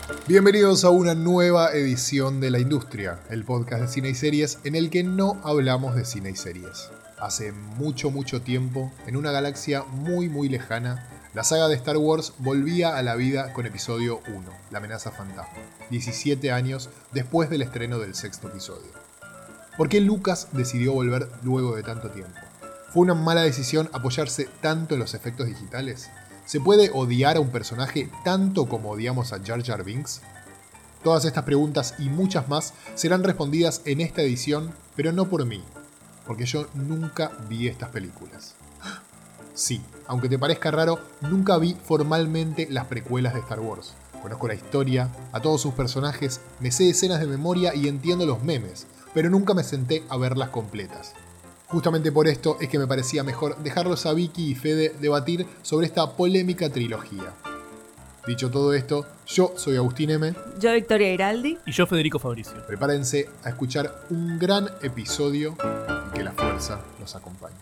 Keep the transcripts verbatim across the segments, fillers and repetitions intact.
Bienvenidos a una nueva edición de La Industria, el podcast de cine y series en el que no hablamos de cine y series. Hace mucho, mucho tiempo, en una galaxia muy, muy lejana, la saga de Star Wars volvía a la vida con episodio uno, La amenaza fantasma, diecisiete años después del estreno del sexto episodio. ¿Por qué Lucas decidió volver luego de tanto tiempo? ¿Fue una mala decisión apoyarse tanto en los efectos digitales? ¿Se puede odiar a un personaje tanto como odiamos a Jar Jar Binks? Todas estas preguntas y muchas más serán respondidas en esta edición, pero no por mí, porque yo nunca vi estas películas. Sí, aunque te parezca raro, nunca vi formalmente las precuelas de Star Wars. Conozco la historia, a todos sus personajes, me sé escenas de memoria y entiendo los memes, pero nunca me senté a verlas completas. Justamente por esto es que me parecía mejor dejarlos a Vicky y Fede debatir sobre esta polémica trilogía. Dicho todo esto, yo soy Agustín M. Yo Victoria Iraldi. Y yo Federico Fabricio. Prepárense a escuchar un gran episodio y que la fuerza nos acompañe.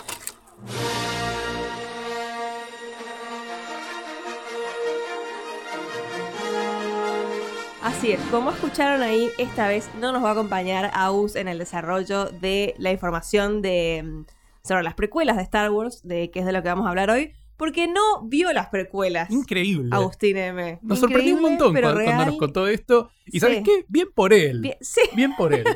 Así es, como escucharon ahí, esta vez no nos va a acompañar Agus en el desarrollo de la información de, sobre las precuelas de Star Wars, de que es de lo que vamos a hablar hoy, porque no vio las precuelas. Increíble. Agustín M. Nos sorprendió un montón cuando, cuando nos contó esto. Y ¿sabes sí. qué? Bien por él. Bien, sí. Bien por él.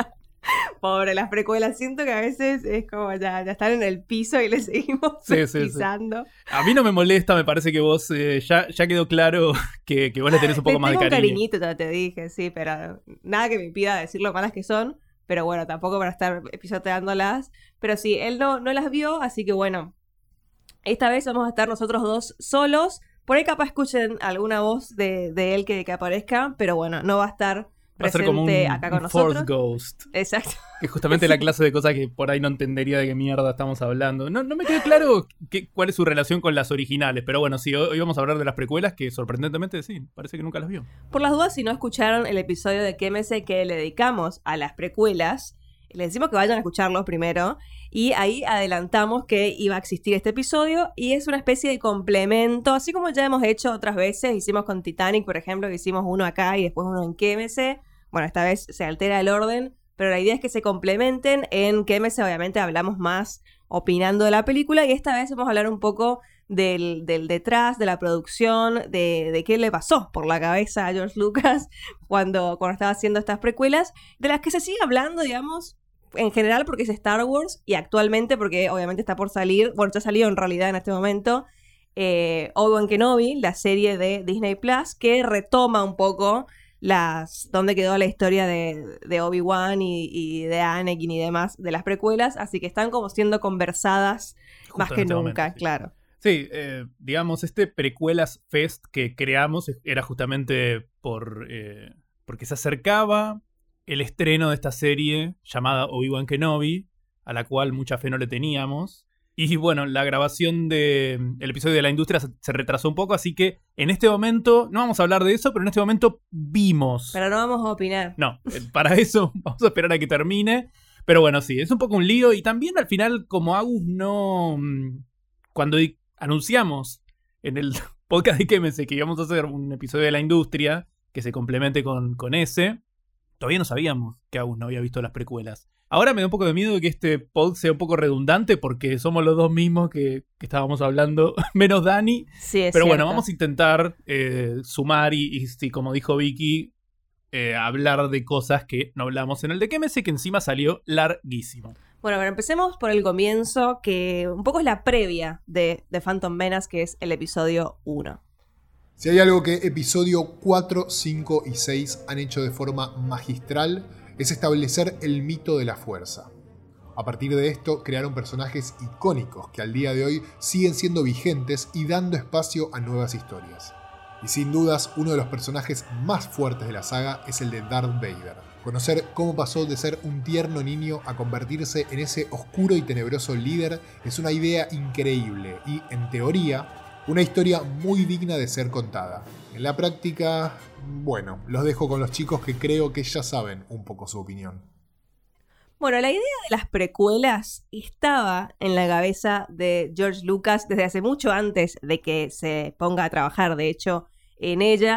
Pobre, las precuelas. Siento que a veces es como ya, ya están en el piso y le seguimos sí, sí, pisando. Sí. A mí no me molesta, me parece que vos eh, ya, ya quedó claro que, que vos le tenés un poco le más de cariño. Tengo un cariñito, ya te dije, sí, pero nada que me impida decir lo malas que son. Pero bueno, tampoco para estar pisoteándolas. Pero sí, él no, no las vio, así que bueno. Esta vez vamos a estar nosotros dos solos. Por ahí capaz escuchen alguna voz de, de él que, que aparezca, pero bueno, no va a estar Va a ser como un, acá con un nosotros. Force Ghost. Exacto. Que es justamente la clase de cosas que por ahí no entendería de qué mierda estamos hablando. No, no me quedó claro qué, cuál es su relación con las originales. Pero bueno, sí, hoy vamos a hablar de las precuelas que sorprendentemente sí, parece que nunca las vio. Por las dudas, si no escucharon el episodio de Quémese que le dedicamos a las precuelas, les decimos que vayan a escucharlo primero. Y ahí adelantamos que iba a existir este episodio y es una especie de complemento, así como ya hemos hecho otras veces. Hicimos con Titanic, por ejemplo, que hicimos uno acá y después uno en Quémese. Bueno, esta vez se altera el orden, pero la idea es que se complementen. En Quémese obviamente hablamos más opinando de la película y esta vez vamos a hablar un poco del, del detrás, de la producción, de, de qué le pasó por la cabeza a George Lucas cuando, cuando estaba haciendo estas precuelas, de las que se sigue hablando, digamos, en general porque es Star Wars y actualmente porque obviamente está por salir, bueno, ya salió en realidad en este momento, eh, Obi-Wan Kenobi, la serie de Disney Plus, que retoma un poco las dónde quedó la historia de, de Obi-Wan y, y de Anakin y demás de las precuelas, así que están como siendo conversadas justo más que nunca, momento, sí. Claro. Sí, eh, digamos, este Precuelas Fest que creamos era justamente por eh, porque se acercaba el estreno de esta serie llamada Obi-Wan Kenobi, a la cual mucha fe no le teníamos. Y bueno, la grabación del episodio de La Industria se, se retrasó un poco, así que en este momento, no vamos a hablar de eso, pero en este momento vimos. Pero no vamos a opinar. No, para eso vamos a esperar a que termine. Pero bueno, sí, es un poco un lío. Y también al final, como Agus no... Cuando anunciamos en el podcast de Quémese que íbamos a hacer un episodio de La Industria que se complemente con, con ese, todavía no sabíamos que Agus no había visto las precuelas. Ahora me da un poco de miedo de que este pod sea un poco redundante porque somos los dos mismos que, que estábamos hablando, menos Dani. Sí, es Pero cierto. Bueno, vamos a intentar eh, sumar y, y sí, como dijo Vicky, eh, hablar de cosas que no hablamos en el de Quémese, que encima salió larguísimo. Bueno, pero empecemos por el comienzo, que un poco es la previa de, de Phantom Menace, que es el episodio uno. Si hay algo que episodio cuatro, cinco y seis han hecho de forma magistral, es establecer el mito de la fuerza. A partir de esto, crearon personajes icónicos que al día de hoy siguen siendo vigentes y dando espacio a nuevas historias. Y sin dudas, uno de los personajes más fuertes de la saga es el de Darth Vader. Conocer cómo pasó de ser un tierno niño a convertirse en ese oscuro y tenebroso líder es una idea increíble y, en teoría, una historia muy digna de ser contada. En la práctica, bueno, los dejo con los chicos que creo que ya saben un poco su opinión. Bueno, la idea de las precuelas estaba en la cabeza de George Lucas desde hace mucho antes de que se ponga a trabajar, de hecho, en ellas.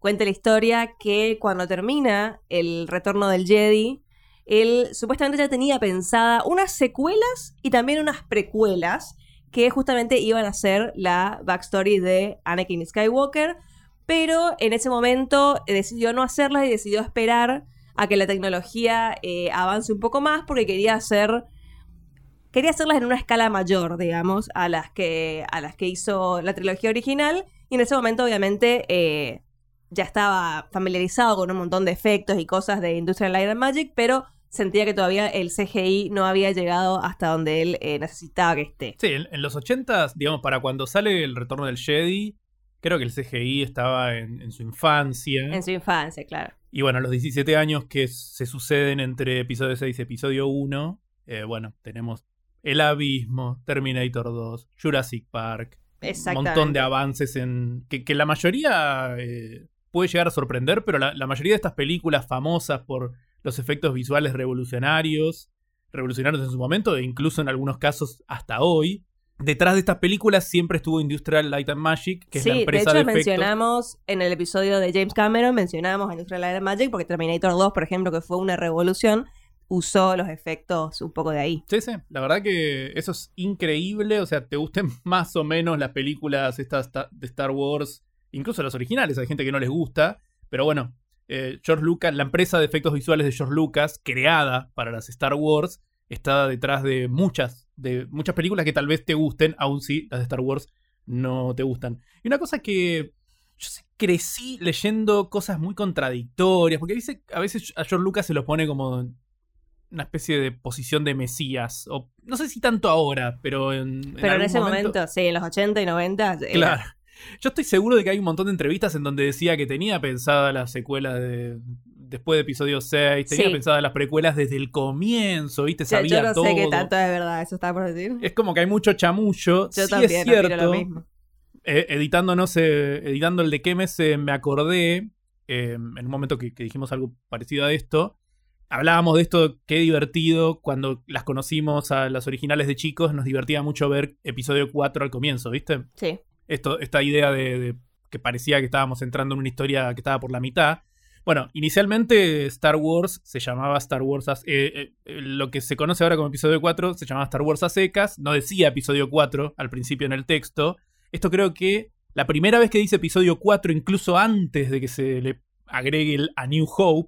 cuenta la historia que cuando termina el retorno del Jedi, él supuestamente ya tenía pensada unas secuelas y también unas precuelas que justamente iban a ser la backstory de Anakin Skywalker, pero en ese momento decidió no hacerlas y decidió esperar a que la tecnología eh, avance un poco más porque quería hacer... Quería hacerlas en una escala mayor, digamos, a las que, a las que hizo la trilogía original. Y en ese momento, obviamente, eh, ya estaba familiarizado con un montón de efectos y cosas de Industrial Light and Magic, pero sentía que todavía el C G I no había llegado hasta donde él eh, necesitaba que esté. Sí, en, en los ochentas, digamos, para cuando sale el Retorno del Jedi, creo que el C G I estaba en, en su infancia. En su infancia, claro. Y bueno, los diecisiete años que se suceden entre episodio seis y episodio uno, eh, bueno, tenemos El Abismo, Terminator dos, Jurassic Park, un montón de avances en que, que la mayoría eh, puede llegar a sorprender, pero la, la mayoría de estas películas famosas por los efectos visuales revolucionarios, revolucionarios en su momento, e incluso en algunos casos hasta hoy, detrás de estas películas siempre estuvo Industrial Light and Magic, que sí, es la empresa de, de hecho, de mencionamos en el episodio de James Cameron, mencionamos a Industrial Light and Magic, porque Terminator dos, por ejemplo, que fue una revolución, usó los efectos un poco de ahí. Sí, sí, la verdad que eso es increíble, o sea, te gusten más o menos las películas estas de Star Wars, incluso las originales, hay gente que no les gusta, pero bueno, eh, George Lucas, la empresa de efectos visuales de George Lucas, creada para las Star Wars, está detrás de muchas, de muchas películas que tal vez te gusten, aun si las de Star Wars no te gustan. Y una cosa que yo sé, crecí leyendo cosas muy contradictorias, porque dice, a veces a George Lucas se lo pone como una especie de posición de mesías, o no sé si tanto ahora, pero en, pero en, en ese momento, momento, sí, en los ochenta y noventa. Claro. Era. Yo estoy seguro de que hay un montón de entrevistas en donde decía que tenía pensada la secuela de después de episodio seis, tenía sí. pensadas las precuelas desde el comienzo, ¿viste? Sabía yo, yo no todo. sé qué tanto es verdad, eso estaba por decir. Es como que hay mucho chamullo. Yo sí, también es cierto. lo mismo. Eh, editando, no sé, editando el de Kemes, eh, me acordé, eh, en un momento que, que dijimos algo parecido a esto, hablábamos de esto, qué divertido, cuando las conocimos a las originales de chicos, nos divertía mucho ver episodio cuatro al comienzo, ¿viste? Sí. Esto, esta idea de, de que parecía que estábamos entrando en una historia que estaba por la mitad. Bueno, inicialmente Star Wars se llamaba Star Wars... A, eh, eh, lo que se conoce ahora como episodio cuatro se llamaba Star Wars a secas. No decía episodio cuatro al principio en el texto. Esto creo que la primera vez que dice episodio cuatro, incluso antes de que se le agregue el A New Hope,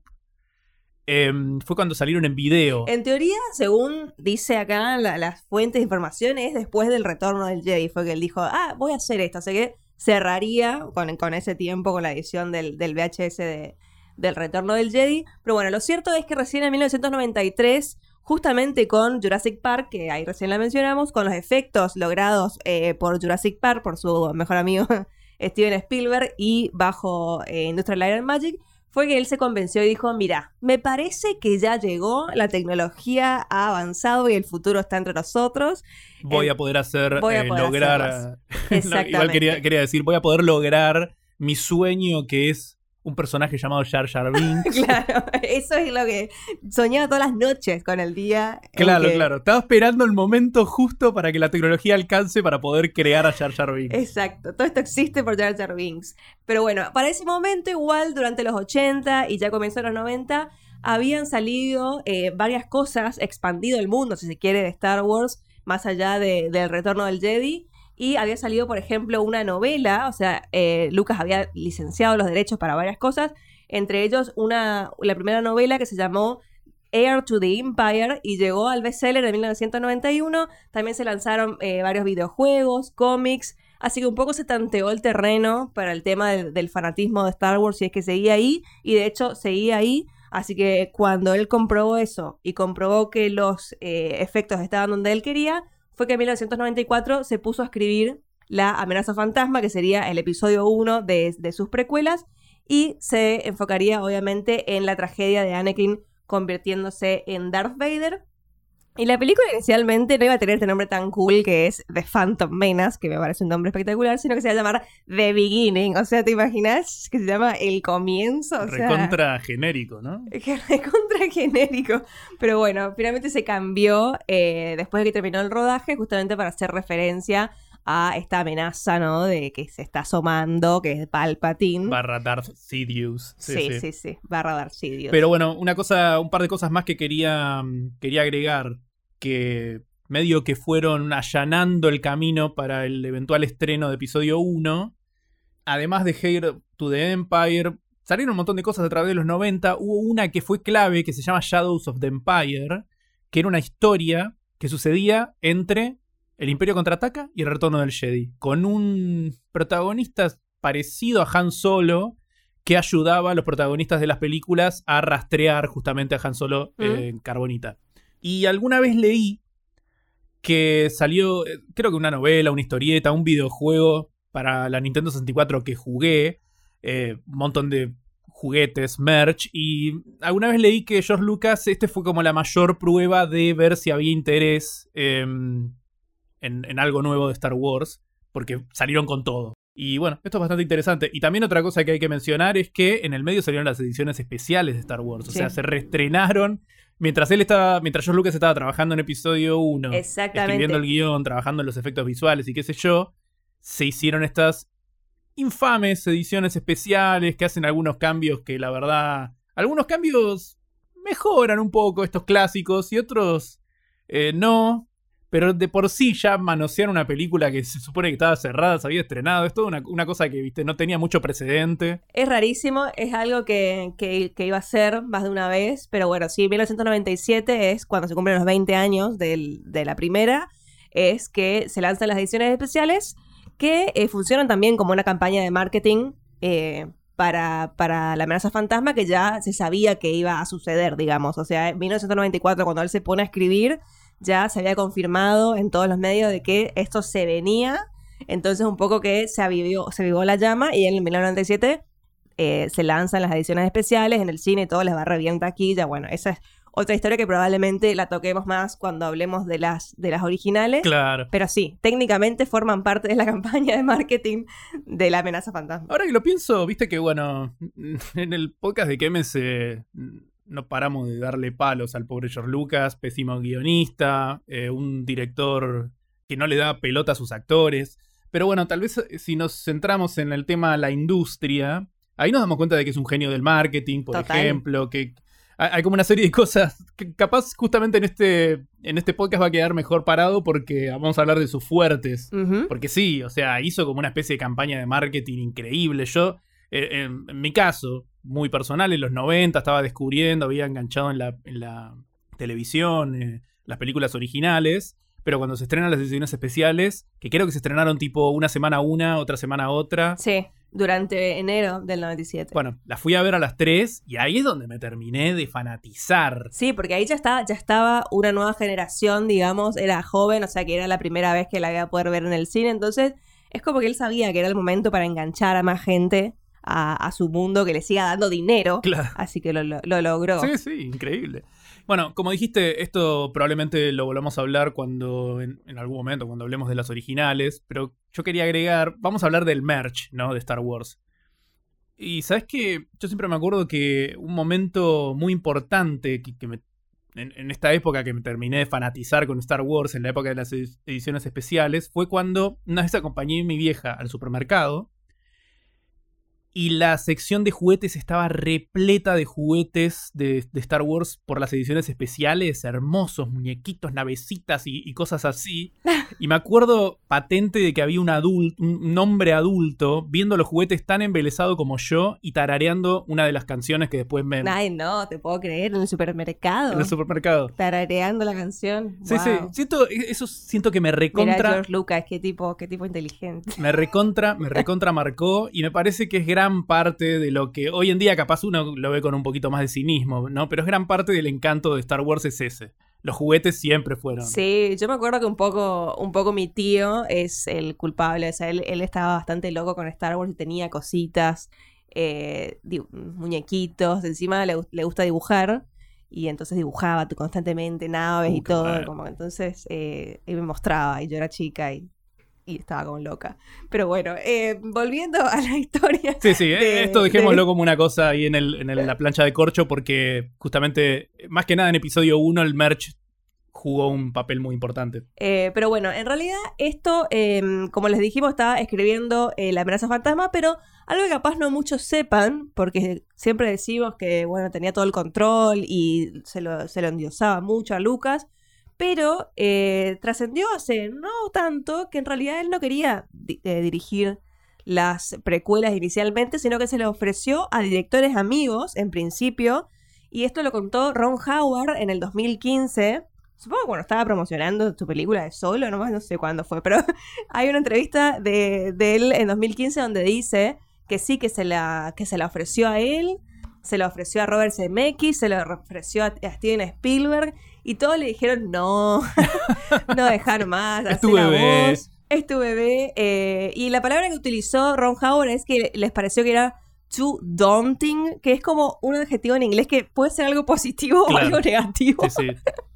eh, fue cuando salieron en video. En teoría, según dice acá la, las fuentes de información, es después del retorno del Jedi. Fue que él dijo, ah, voy a hacer esto. O sea que cerraría con, con ese tiempo, con la edición del, del V H S de... del retorno del Jedi, pero bueno, lo cierto es que recién en mil novecientos noventa y tres, justamente con Jurassic Park, que ahí recién la mencionamos, con los efectos logrados eh, por Jurassic Park, por su mejor amigo Steven Spielberg, y bajo eh, Industrial Light and Magic, fue que él se convenció y dijo, mira, me parece que ya llegó, la tecnología ha avanzado y el futuro está entre nosotros. Voy eh, a poder hacer, voy a eh, poder lograr... Exactamente. No, igual quería, quería decir, voy a poder lograr mi sueño, que es un personaje llamado Jar Jar Binks. Claro, eso es lo que soñaba todas las noches con el día. Claro, que... claro. Estaba esperando el momento justo para que la tecnología alcance para poder crear a Jar Jar Binks. Exacto, todo esto existe por Jar Jar Binks. Pero bueno, para ese momento igual, durante los ochenta y ya comenzó los noventa, habían salido eh, varias cosas, expandido el mundo, si se quiere, de Star Wars, más allá de, del retorno del Jedi. Y había salido, por ejemplo, una novela, o sea, eh, Lucas había licenciado los derechos para varias cosas, entre ellos una, la primera novela que se llamó Heir to the Empire y llegó al bestseller en mil novecientos noventa y uno. También se lanzaron eh, varios videojuegos, cómics, así que un poco se tanteó el terreno para el tema del, del fanatismo de Star Wars, si es que seguía ahí, y de hecho seguía ahí. Así que cuando él comprobó eso y comprobó que los eh, efectos estaban donde él quería, fue que en mil novecientos noventa y cuatro se puso a escribir La Amenaza Fantasma, que sería el episodio uno de, de sus precuelas, y se enfocaría obviamente en la tragedia de Anakin convirtiéndose en Darth Vader. Y la película inicialmente no iba a tener este nombre tan cool que es The Phantom Menace, que me parece un nombre espectacular, sino que se iba a llamar The Beginning. O sea, ¿te imaginas? Que se llama El Comienzo. O sea, recontra genérico, ¿no? Recontra genérico. Pero bueno, finalmente se cambió eh, después de que terminó el rodaje, justamente para hacer referencia a esta amenaza, ¿no? De que se está asomando, que es Palpatine. Barra Darth Sidious. Sí, sí, sí, sí, sí. Barra Darth Sidious. Pero bueno, una cosa, un par de cosas más que quería, quería agregar, que medio que fueron allanando el camino para el eventual estreno de episodio uno. Además de Heir to the Empire, salieron un montón de cosas a través de los noventa. Hubo una que fue clave, que se llama Shadows of the Empire, que era una historia que sucedía entre el Imperio Contraataca y el Retorno del Jedi, con un protagonista parecido a Han Solo, que ayudaba a los protagonistas de las películas a rastrear justamente a Han Solo ¿Mm? eh, en Carbonita. Y alguna vez leí que salió, creo que una novela, una historieta, un videojuego para la Nintendo sesenta y cuatro que jugué, eh, un montón de juguetes, merch, y alguna vez leí que George Lucas, este fue como la mayor prueba de ver si había interés eh, en, en algo nuevo de Star Wars, porque salieron con todo. Y bueno, esto es bastante interesante. Y también otra cosa que hay que mencionar es que en el medio salieron las ediciones especiales de Star Wars. O Sí. sea, se reestrenaron mientras él estaba, mientras George Lucas estaba trabajando en episodio uno, Exactamente. escribiendo el guión, trabajando en los efectos visuales y qué sé yo, se hicieron estas infames ediciones especiales que hacen algunos cambios que la verdad, algunos cambios mejoran un poco estos clásicos y otros eh, no. Pero de por sí ya manosear una película que se supone que estaba cerrada, se había estrenado, es toda una, una cosa que, viste, no tenía mucho precedente. Es rarísimo, es algo que, que, que iba a ser más de una vez, pero bueno, sí, mil novecientos noventa y siete es cuando se cumplen los veinte años del, de la primera, es que se lanzan las ediciones especiales que eh, funcionan también como una campaña de marketing eh, para, para la amenaza fantasma que ya se sabía que iba a suceder, digamos. O sea, en mil novecientos noventa y cuatro, cuando él se pone a escribir, ya se había confirmado en todos los medios de que esto se venía. Entonces un poco que se avivó, se avivó la llama y en mil novecientos noventa y siete eh, se lanzan las ediciones especiales en el cine y todo les va re bien taquilla. Bueno, esa es otra historia que probablemente la toquemos más cuando hablemos de las, de las originales. Claro. Pero sí, técnicamente forman parte de la campaña de marketing de la amenaza fantasma. Ahora que lo pienso, viste que, bueno, en el podcast de Kemes eh, no paramos de darle palos al pobre George Lucas, pésimo guionista, eh, un director que no le da pelota a sus actores. Pero bueno, tal vez si nos centramos en el tema la industria, ahí nos damos cuenta de que es un genio del marketing, por Total. ejemplo, que hay hay como una serie de cosas que capaz justamente en este, en este podcast va a quedar mejor parado porque vamos a hablar de sus fuertes. Ujú. Porque sí, o sea, hizo como una especie de campaña de marketing increíble. Yo, eh, en, en mi caso, muy personal, en los noventa estaba descubriendo, había enganchado en la, en la televisión, eh, las películas originales, pero cuando se estrenan las ediciones especiales, que creo que se estrenaron tipo una semana una, otra semana otra. Sí, durante enero del noventa y siete. Bueno, las fui a ver a las tres y ahí es donde me terminé de fanatizar. Sí, porque ahí ya estaba, ya estaba una nueva generación, digamos, era joven, o sea que era la primera vez que la iba a poder ver en el cine, entonces es como que él sabía que era el momento para enganchar a más gente a, a su mundo, que le siga dando dinero, Claro. así que lo, lo, lo logró. Sí, sí, increíble. Bueno, como dijiste, esto probablemente lo volvamos a hablar cuando en, en algún momento, cuando hablemos de las originales, pero yo quería agregar, vamos a hablar del merch, ¿no? De Star Wars. Y ¿sabes qué? Yo siempre me acuerdo que un momento muy importante que, que me, en, en esta época que me terminé de fanatizar con Star Wars, en la época de las ediciones especiales, fue cuando una vez acompañé a mi vieja al supermercado y la sección de juguetes estaba repleta de juguetes de, de Star Wars por las ediciones especiales, hermosos, muñequitos, navecitas y, y cosas así. Y me acuerdo patente de que había un, adulto, un hombre adulto viendo los juguetes tan embelesado como yo y tarareando una de las canciones que después me... Ay, no, te puedo creer, en el supermercado. en el supermercado. Tarareando la canción. Sí, Wow. sí. Siento, eso siento que me Mira, recontra... George Lucas, qué tipo, qué tipo inteligente. Me recontra, me recontra marcó y me parece que es gran parte de lo que hoy en día capaz uno lo ve con un poquito más de cinismo, ¿no? Pero es gran parte del encanto de Star Wars es ese. Los juguetes siempre fueron. Sí, yo me acuerdo que un poco, un poco mi tío es el culpable. O sea, él, él estaba bastante loco con Star Wars y tenía cositas, eh, di- muñequitos. Encima le, gu- le gusta dibujar y entonces dibujaba constantemente naves Uh, y qué todo. bueno. Como, entonces eh, él me mostraba y yo era chica y, y estaba como loca. Pero bueno, eh, volviendo a la historia. Sí, sí, eh, de- esto dejémoslo de- como una cosa ahí en, el, en el- la plancha de corcho porque justamente, más que nada en episodio uno, el merch jugó un papel muy importante. Eh, pero bueno, en realidad esto, eh, como les dijimos, estaba escribiendo eh, La amenaza fantasma, pero algo que capaz no muchos sepan, porque siempre decimos que, bueno, tenía todo el control y se lo, se lo endiosaba mucho a Lucas, pero eh, trascendió hace no tanto que en realidad él no quería di- eh, dirigir las precuelas inicialmente, sino que se le ofreció a directores amigos en principio, y esto lo contó Ron Howard en el dos mil quince. Supongo que cuando estaba promocionando su película de Solo, nomás no sé cuándo fue, pero hay una entrevista de, de él en dos mil quince donde dice que sí, que se, la, que se la ofreció a él, se la ofreció a Robert Zemeckis, se la ofreció a, a Steven Spielberg, y todos le dijeron no, no dejar más, Es tu hacé la bebé. voz, es tu bebé. Eh, y la palabra que utilizó Ron Howard es que les pareció que era too daunting, que es como un adjetivo en inglés que puede ser algo positivo Claro. o algo negativo. Sí, sí.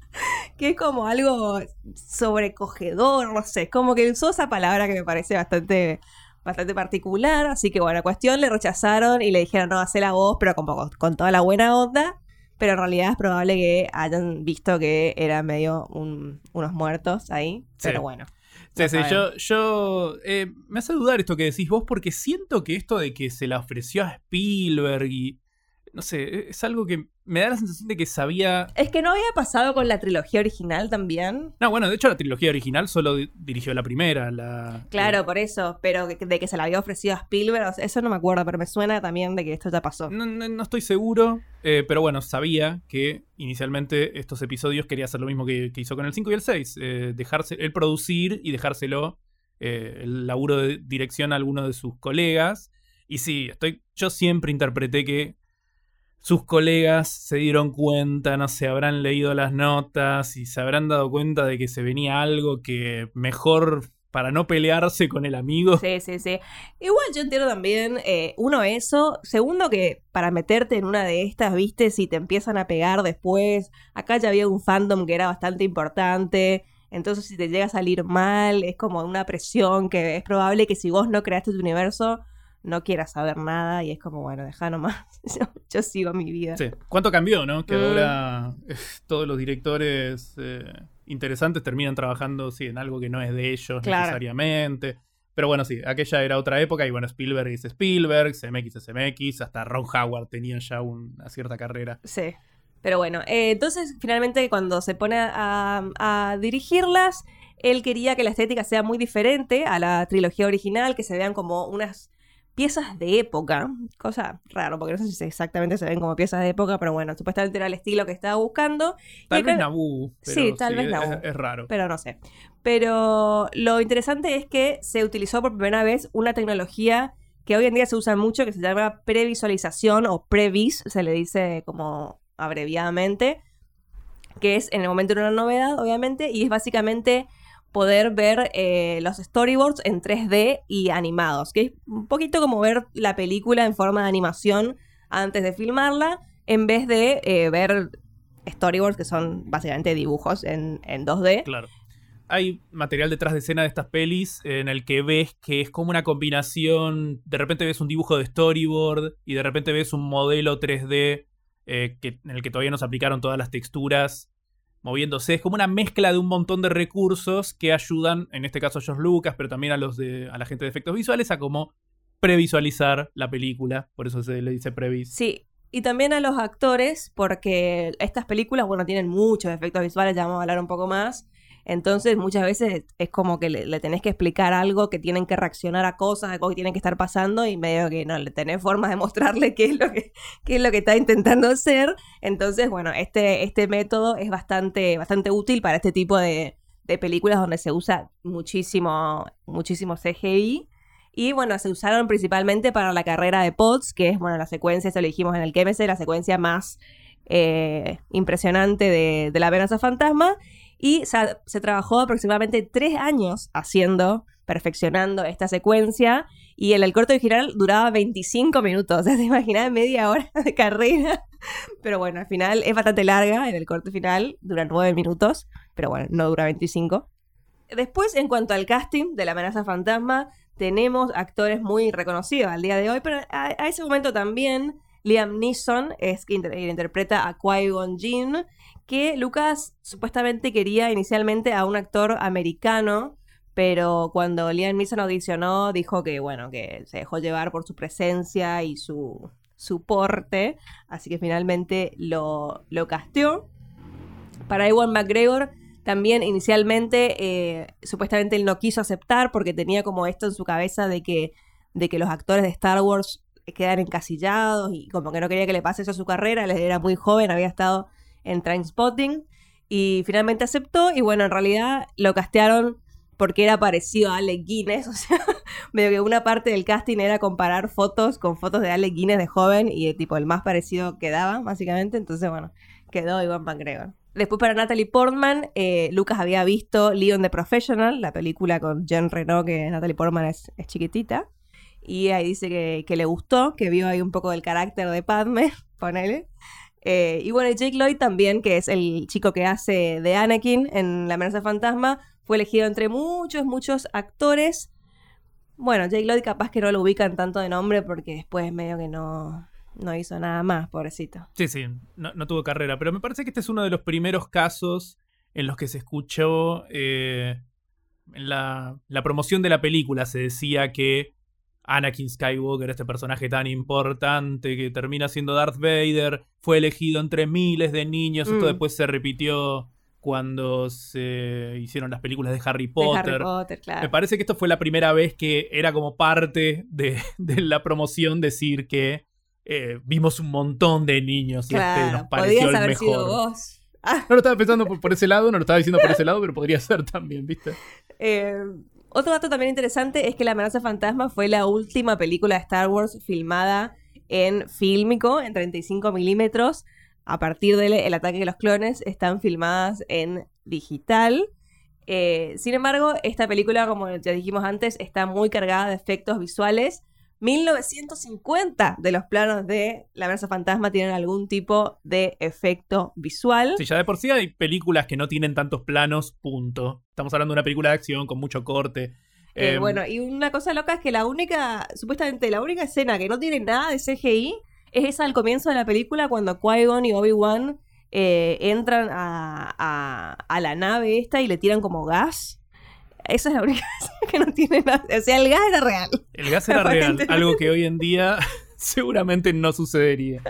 Que es como algo sobrecogedor, no sé, como que usó esa palabra que me parece bastante, bastante particular, así que bueno, cuestión, le rechazaron y le dijeron no, hacé la voz, pero con, con toda la buena onda, pero en realidad es probable que hayan visto que eran medio un, unos muertos ahí, Sí. pero bueno. Sí, no sí, sabemos. yo, yo eh, me hace dudar esto que decís vos, porque siento que esto de que se la ofreció a Spielberg y, no sé, es algo que me da la sensación de que sabía... Es que no había pasado con la trilogía original también. No, bueno, de hecho la trilogía original solo di- dirigió la primera, la... Claro, eh, por eso, pero que- de que se la había ofrecido a Spielberg, o sea, eso no me acuerdo, pero me suena también de que esto ya pasó. No, no- no estoy seguro, eh, pero bueno, sabía que inicialmente estos episodios quería hacer lo mismo que, que hizo con el cinco y el seis, eh, dejarse, él producir y dejárselo eh, el laburo de dirección a alguno de sus colegas. Y sí, estoy, yo siempre interpreté que sus colegas se dieron cuenta, no sé, habrán leído las notas y se habrán dado cuenta de que se venía algo que mejor para no pelearse con el amigo. Sí, sí, sí. Igual yo entiendo también, eh, uno, eso. Segundo, que para meterte en una de estas, viste, si te empiezan a pegar después. Acá ya había un fandom que era bastante importante. Entonces, si te llega a salir mal, es como una presión que es probable que si vos no creaste tu universo, no quieras saber nada. Y es como, bueno, dejá nomás. yo, yo sigo mi vida. Sí. ¿Cuánto cambió, no? Que Mm. ahora eh, todos los directores eh, interesantes terminan trabajando, sí, en algo que no es de ellos Claro. necesariamente. Pero bueno, sí, aquella era otra época y bueno, Spielberg es Spielberg, Zemeckis es Zemeckis, hasta Ron Howard tenía ya una cierta carrera. Sí. Pero bueno, eh, entonces finalmente cuando se pone a, a dirigirlas, él quería que la estética sea muy diferente a la trilogía original, que se vean como unas piezas de época, cosa rara, porque no sé si exactamente se ven como piezas de época, pero bueno, supuestamente era el estilo que estaba buscando. Y Tal acá- vez Naboo, pero Sí, tal vez es- Naboo. Es, es raro. pero no sé. Pero lo interesante es que se utilizó por primera vez una tecnología que hoy en día se usa mucho, que se llama previsualización o previs, se le dice como abreviadamente, que es en el momento una novedad, obviamente, y es básicamente poder ver eh, los storyboards en tres D y animados, que es un poquito como ver la película en forma de animación antes de filmarla, en vez de eh, ver storyboards que son básicamente dibujos en, en dos D. Claro. Hay material detrás de escena de estas pelis en el que ves que es como una combinación. De repente ves un dibujo de storyboard y de repente ves un modelo tres D eh, que, en el que todavía no se aplicaron todas las texturas moviéndose. Es como una mezcla de un montón de recursos que ayudan, en este caso a George Lucas, pero también a los de a la gente de efectos visuales, a como previsualizar la película. Por eso se le dice previs. Sí, y también a los actores, porque estas películas, bueno, tienen muchos efectos visuales, ya vamos a hablar un poco más. Entonces, muchas veces es como que le, le tenés que explicar algo, que tienen que reaccionar a cosas, a cosas que tienen que estar pasando, y medio que no le tenés forma de mostrarle qué es lo que, qué es lo que está intentando hacer. Entonces, bueno, este, este método es bastante, bastante útil para este tipo de, de películas donde se usa muchísimo, muchísimo C G I. Y bueno, se usaron principalmente para la carrera de Potts, que es, bueno, la secuencia, eso lo dijimos en el Q M C, la secuencia más eh, impresionante de, de la amenaza fantasma. Y se, se trabajó aproximadamente tres años haciendo, perfeccionando esta secuencia. Y el, el corto original duraba veinticinco minutos. O sea, se imaginaba media hora de carrera. Pero bueno, al final es bastante larga. En el corto final dura nueve minutos. Pero bueno, no dura veinticinco. Después, en cuanto al casting de la amenaza fantasma, tenemos actores muy reconocidos al día de hoy. Pero a, a ese momento también Liam Neeson es quien inter- interpreta a Qui-Gon Jinn, que Lucas supuestamente quería inicialmente a un actor americano, pero cuando Liam Neeson audicionó dijo que, bueno, que se dejó llevar por su presencia y su, su porte, así que finalmente lo, lo casteó. Para Ewan McGregor también inicialmente eh, supuestamente él no quiso aceptar porque tenía como esto en su cabeza de que, de que los actores de Star Wars quedan encasillados y como que no quería que le pase eso a su carrera. Él era muy joven, había estado en Trainspotting y finalmente aceptó y bueno, en realidad lo castearon porque era parecido a Alec Guinness, o sea, medio que una parte del casting era comparar fotos con fotos de Alec Guinness de joven y de, tipo el más parecido quedaba, básicamente, entonces bueno, quedó Ewan McGregor. Después para Natalie Portman, eh, Lucas había visto Leon the Professional, la película con Jean Reno, que Natalie Portman es, es chiquitita. Y ahí dice que, que le gustó, que vio ahí un poco del carácter de Padme, ponele. Eh, y bueno, Jake Lloyd también, que es el chico que hace de Anakin en La amenaza fantasma, fue elegido entre muchos, muchos actores. Bueno, Jake Lloyd capaz que no lo ubican tanto de nombre porque después medio que no... No hizo nada más, pobrecito. Sí, sí, no, no tuvo carrera. Pero me parece que este es uno de los primeros casos en los que se escuchó eh, en la, la promoción de la película. Se decía que Anakin Skywalker, este personaje tan importante que termina siendo Darth Vader, fue elegido entre miles de niños. Mm. Esto después se repitió cuando se hicieron las películas de Harry Potter. De Harry Potter, claro. Me parece que esto fue la primera vez que era como parte de, de la promoción decir que Eh, vimos un montón de niños y claro, este nos pareció el haber mejor. Sido vos. Ah. No lo estaba pensando por, por ese lado, no lo estaba diciendo por ese lado, pero podría ser también, ¿viste? Eh, otro dato también interesante es que La amenaza fantasma fue la última película de Star Wars filmada en fílmico, en treinta y cinco milímetros. A partir del El ataque de los clones están filmadas en digital. Eh, sin embargo, esta película, como ya dijimos antes, está muy cargada de efectos visuales. mil novecientos cincuenta de los planos de La amenaza fantasma tienen algún tipo de efecto visual. Sí, ya de por sí hay películas que no tienen tantos planos, punto. Estamos hablando de una película de acción con mucho corte. Eh, eh, bueno, y una cosa loca es que la única, supuestamente la única escena que no tiene nada de C G I es esa al comienzo de la película cuando Qui-Gon y Obi-Wan eh, entran a, a, a la nave esta y le tiran como gas. Esa es la única cosa que no tiene nada. O sea, el gas era real. El gas era real, algo que hoy en día seguramente no sucedería.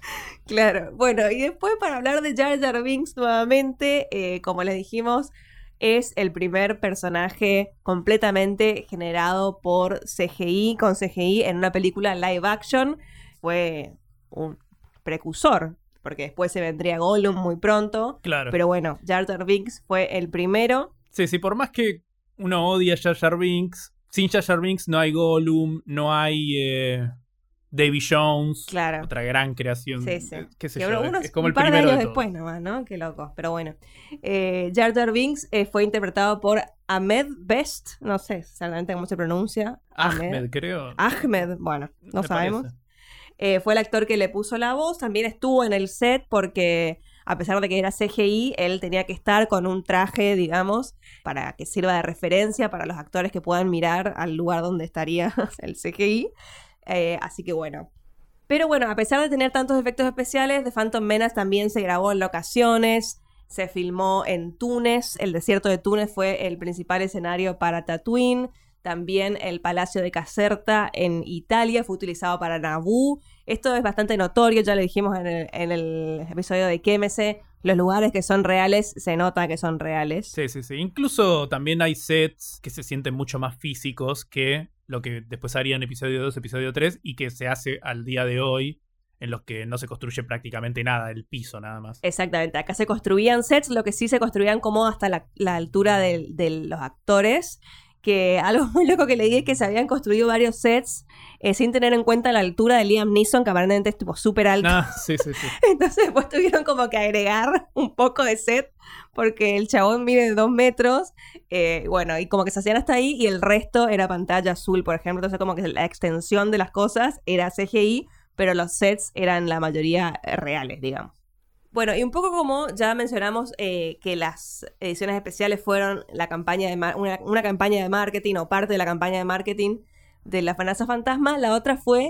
Claro. Bueno, y después para hablar de Jar Jar Binks nuevamente, eh, como les dijimos, es el primer personaje completamente generado por C G I, con C G I en una película live action. Fue un precursor, porque después se vendría Gollum muy pronto. Claro. Pero bueno, Jar Jar Binks fue el primero. Sí, sí, por más que uno odia a Jar Jar Binks, sin Jar Jar Binks no hay Gollum, no hay eh, Davy Jones, claro. Otra gran creación. Sí, sí. ¿Qué sé que yo? Unos, es como un el par de primero años de después nomás, ¿no? Qué loco, pero bueno. Eh, Jar Jar Binks eh, fue interpretado por Ahmed Best, no sé exactamente cómo se pronuncia. Ahmed, Ahmed creo. Ahmed, bueno, no Me sabemos. Eh, fue el actor que le puso la voz, también estuvo en el set porque a pesar de que era C G I, él tenía que estar con un traje, digamos, para que sirva de referencia para los actores que puedan mirar al lugar donde estaría el C G I. Eh, así que bueno. Pero bueno, a pesar de tener tantos efectos especiales, The Phantom Menace también se grabó en locaciones, se filmó en Túnez, el desierto de Túnez fue el principal escenario para Tatooine. También el Palacio de Caserta en Italia fue utilizado para Naboo. Esto es bastante notorio, ya lo dijimos en el, en el episodio de Quémese. Los lugares que son reales, se nota que son reales. Sí, sí, sí. Incluso también hay sets que se sienten mucho más físicos que lo que después harían episodio dos, episodio tres, y que se hace al día de hoy, en los que no se construye prácticamente nada, el piso nada más. Exactamente, acá se construían sets, lo que sí se construían como hasta la, la altura de, de los actores. Que algo muy loco que leí es que se habían construido varios sets eh, sin tener en cuenta la altura de Liam Neeson, que aparentemente es tipo súper alto. Ah, sí, sí, sí. Entonces después tuvieron como que agregar un poco de set porque el chabón mide dos metros. Eh, bueno, y como que se hacían hasta ahí y el resto era pantalla azul, por ejemplo. Entonces como que la extensión de las cosas era C G I, pero los sets eran la mayoría reales, digamos. Bueno, y un poco como ya mencionamos eh, que las ediciones especiales fueron la campaña de mar- una, una campaña de marketing o parte de la campaña de marketing de La amenaza fantasma, la otra fue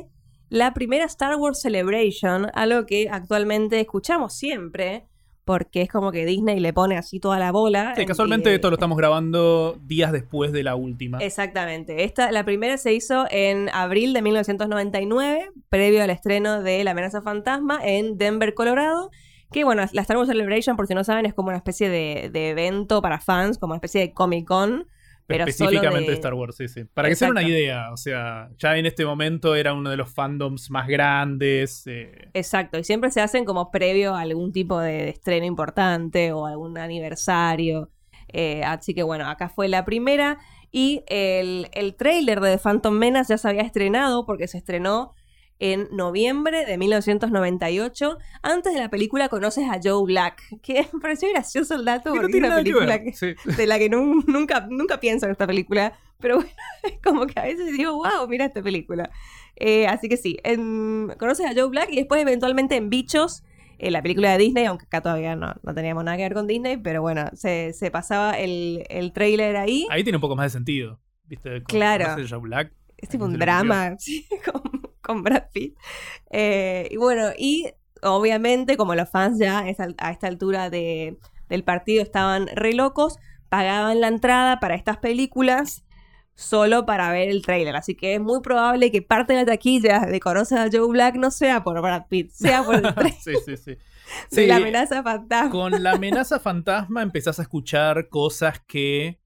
la primera Star Wars Celebration, algo que actualmente escuchamos siempre, porque es como que Disney le pone así toda la bola. Sí, casualmente esto lo estamos grabando días después de la última. Exactamente. Esta, la primera se hizo en abril de mil novecientos noventa y nueve, previo al estreno de La Amenaza Fantasma en Denver, Colorado. Que bueno, la Star Wars Celebration, por si no saben, es como una especie de, de evento para fans, como una especie de Comic-Con. Pero específicamente de... de Star Wars, sí, sí. Para que se den una idea, o sea, ya en este momento era uno de los fandoms más grandes. Eh. Exacto, y siempre se hacen como previo a algún tipo de, de estreno importante o algún aniversario. Eh, así que bueno, acá fue la primera. Y el, el tráiler de The Phantom Menace ya se había estrenado porque se estrenó en noviembre de mil novecientos noventa y ocho. Antes de la película conoces a Joe Black, que me pareció gracioso el dato porque es una película que, sí. de la que no, nunca, nunca pienso en esta película, pero bueno, es como que a veces digo, wow, mira esta película. Eh, así que sí, en, conoces a Joe Black y después eventualmente en Bichos, eh, la película de Disney, aunque acá todavía no, no teníamos nada que ver con Disney, pero bueno, se, se pasaba el, el tráiler ahí. Ahí tiene un poco más de sentido, ¿viste? Con, claro. Con Joe Black. Es tipo un drama, sí, con, con Brad Pitt. Eh, y bueno, y obviamente, como los fans ya a esta altura de, del partido estaban re locos, pagaban la entrada para estas películas solo para ver el tráiler. Así que es muy probable que parte de la taquilla de Conocer a Joe Black no sea por Brad Pitt, sea por el tráiler. sí, sí, sí. De sí, La Amenaza Fantasma. Con La Amenaza Fantasma empezás a escuchar cosas que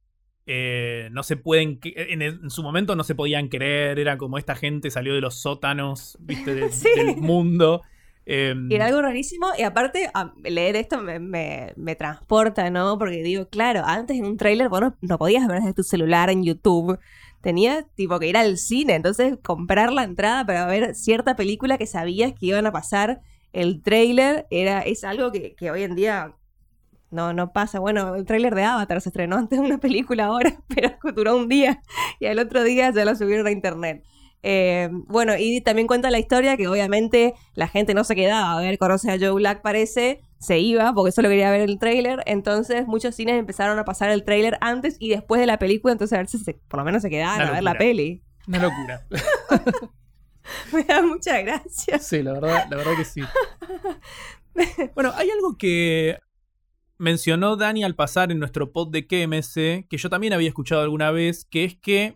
Eh, no se pueden, en, el, en su momento no se podían creer, era como esta gente salió de los sótanos, viste, de, sí. del mundo. Eh, Era algo rarísimo y aparte a, leer esto me, me, me transporta, ¿no? Porque digo, claro, antes en un tráiler vos no, no podías ver desde tu celular en YouTube, tenías tipo que ir al cine, entonces comprar la entrada para ver cierta película que sabías que iban a pasar el tráiler era, es algo que, que hoy en día... No, no pasa. Bueno, el tráiler de Avatar se estrenó antes de una película ahora, pero duró un día y al otro día ya lo subieron a internet. Eh, bueno, y también cuenta la historia que obviamente la gente no se quedaba a ver, conoce a Joe Black parece, se iba porque solo quería ver el tráiler, entonces muchos cines empezaron a pasar el tráiler antes y después de la película, entonces a ver si se, por lo menos se quedaban a ver la peli. Una locura. Me da mucha gracia. Sí, la verdad, la verdad que sí. Bueno, hay algo que mencionó Dani al pasar en nuestro pod de Q M S, que yo también había escuchado alguna vez, que es que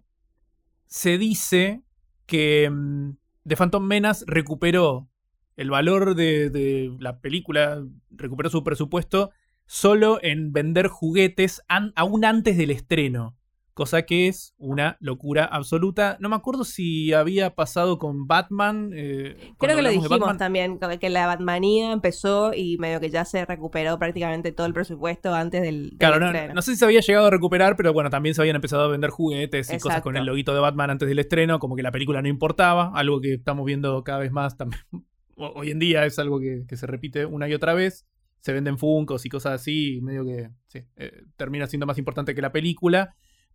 se dice que um, The Phantom Menace recuperó el valor de, de la película, recuperó su presupuesto solo en vender juguetes an- aún antes del estreno. Cosa que es una locura absoluta. No me acuerdo si había pasado con Batman. Eh, Creo que lo dijimos también, que la Batmanía empezó y medio que ya se recuperó prácticamente todo el presupuesto antes del, del Claro, estreno. no, no sé si se había llegado a recuperar, pero bueno, también se habían empezado a vender juguetes y Exacto. cosas con el loguito de Batman antes del estreno, como que la película no importaba, algo que estamos viendo cada vez más también. Hoy en día es algo que, que se repite una y otra vez. Se venden Funkos y cosas así, y medio que sí, eh, termina siendo más importante que la película.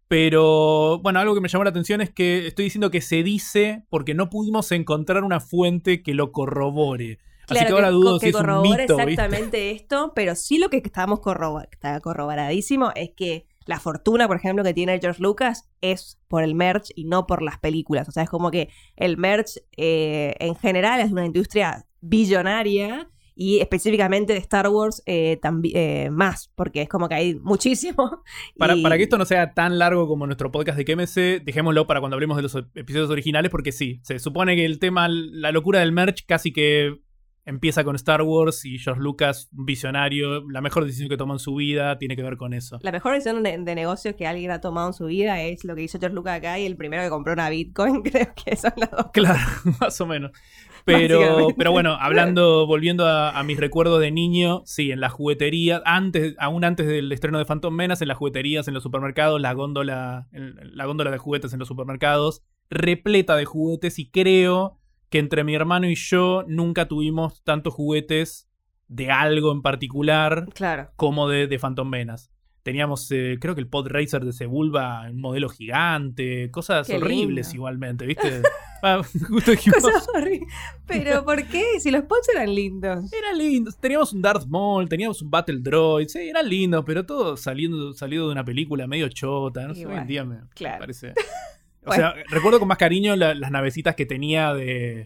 Pero, bueno, algo que me llamó la atención es que estoy diciendo que se dice porque no pudimos encontrar una fuente que lo corrobore. Claro, Así que ahora que, dudo que si es un mito, exactamente ¿viste? esto, pero sí lo que estábamos corrobo- está corroboradísimo es que la fortuna, por ejemplo, que tiene George Lucas es por el merch y no por las películas. O sea, es como que el merch eh, en general es una industria billonaria y específicamente de Star Wars eh, tambi- eh, más, porque es como que hay muchísimo. Para, y... para que esto no sea tan largo como nuestro podcast de Q M S, dejémoslo para cuando hablemos de los episodios originales, porque sí, se supone que el tema, la locura del merch casi que empieza con Star Wars y George Lucas, un visionario, la mejor decisión que tomó en su vida tiene que ver con eso. La mejor decisión de, de negocio que alguien ha tomado en su vida es lo que hizo George Lucas acá y el primero que compró una Bitcoin, creo que son las dos. Claro, más o menos. Pero, pero bueno, hablando, volviendo a, a mis recuerdos de niño, sí, en las jugueterías, antes, aún antes del estreno de Phantom Menace, en las jugueterías, en los supermercados, la góndola, la góndola de juguetes en los supermercados, repleta de juguetes, y creo que entre mi hermano y yo nunca tuvimos tantos juguetes de algo en particular, claro, como de, de Phantom Menace. Teníamos, eh, creo que el Pod Racer de Sebulba, un modelo gigante, cosas Qué horribles lindo. Igualmente, ¿viste? Ah, justo dijimos, cosas horribles. Pero ¿por qué? Si los pods eran lindos. eran lindos. Teníamos un Darth Maul, teníamos un Battle Droid, sí, eran lindos, pero todo saliendo, salido de una película medio chota. No sé, hoy en día me, claro. me parece. O sea, recuerdo con más cariño la, las navecitas que tenía de,